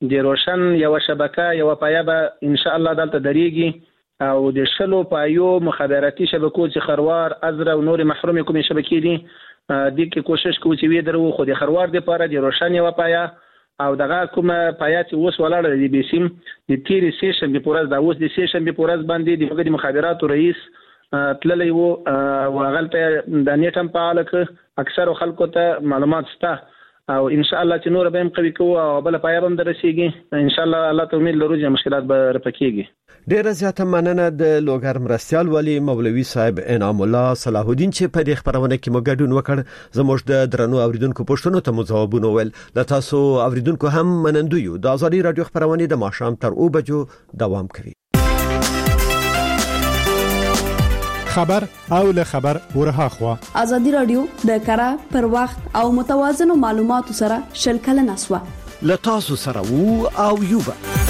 د روشن یو شبکه یو پایه به ان شاء الله دلته درېږي او د شلو پایو مخابراتي شبکو چې خروار ازره او نور محروم کومې شبکې دي د کې کوشش کوو چې وی درو خو د خروار د لپاره د روشن یو پایه او دغه کومه پایه چې اوس ولاړه دی بیسیم د تیری سیشن په پورز د اوس د سیشن په پورز باندې د مخابراتو رئیس تللی وو وغلطه د نیټم په اړه اکثر خلکو ته معلومات سته او ان شاء الله چې نور به هم قوي کوو او بل پایه هم درسیږي ان شاء الله ته امید لرو چې مشکلات به رپکیږي. ډیره زیاته مننه د لوګر مرستيال والی مولوي صاحب انعام الله صلاح الدین چې په دې خبرونه کې مو ګډون وکړ. زموږ د درنو اوریدونکو پوښتنو ته مو ځوابونه ویل. د تاسو اوریدونکو هم منندو یو. د ازادي رادیو خبرونه د ماښام تر 2 بجو دوام کوي. خبر او له خبر ورها خوا ازادي رادیو د کara پر وخت او متوازن معلوماتو سره شل کله نسوه لتاسو سره وو او یوبا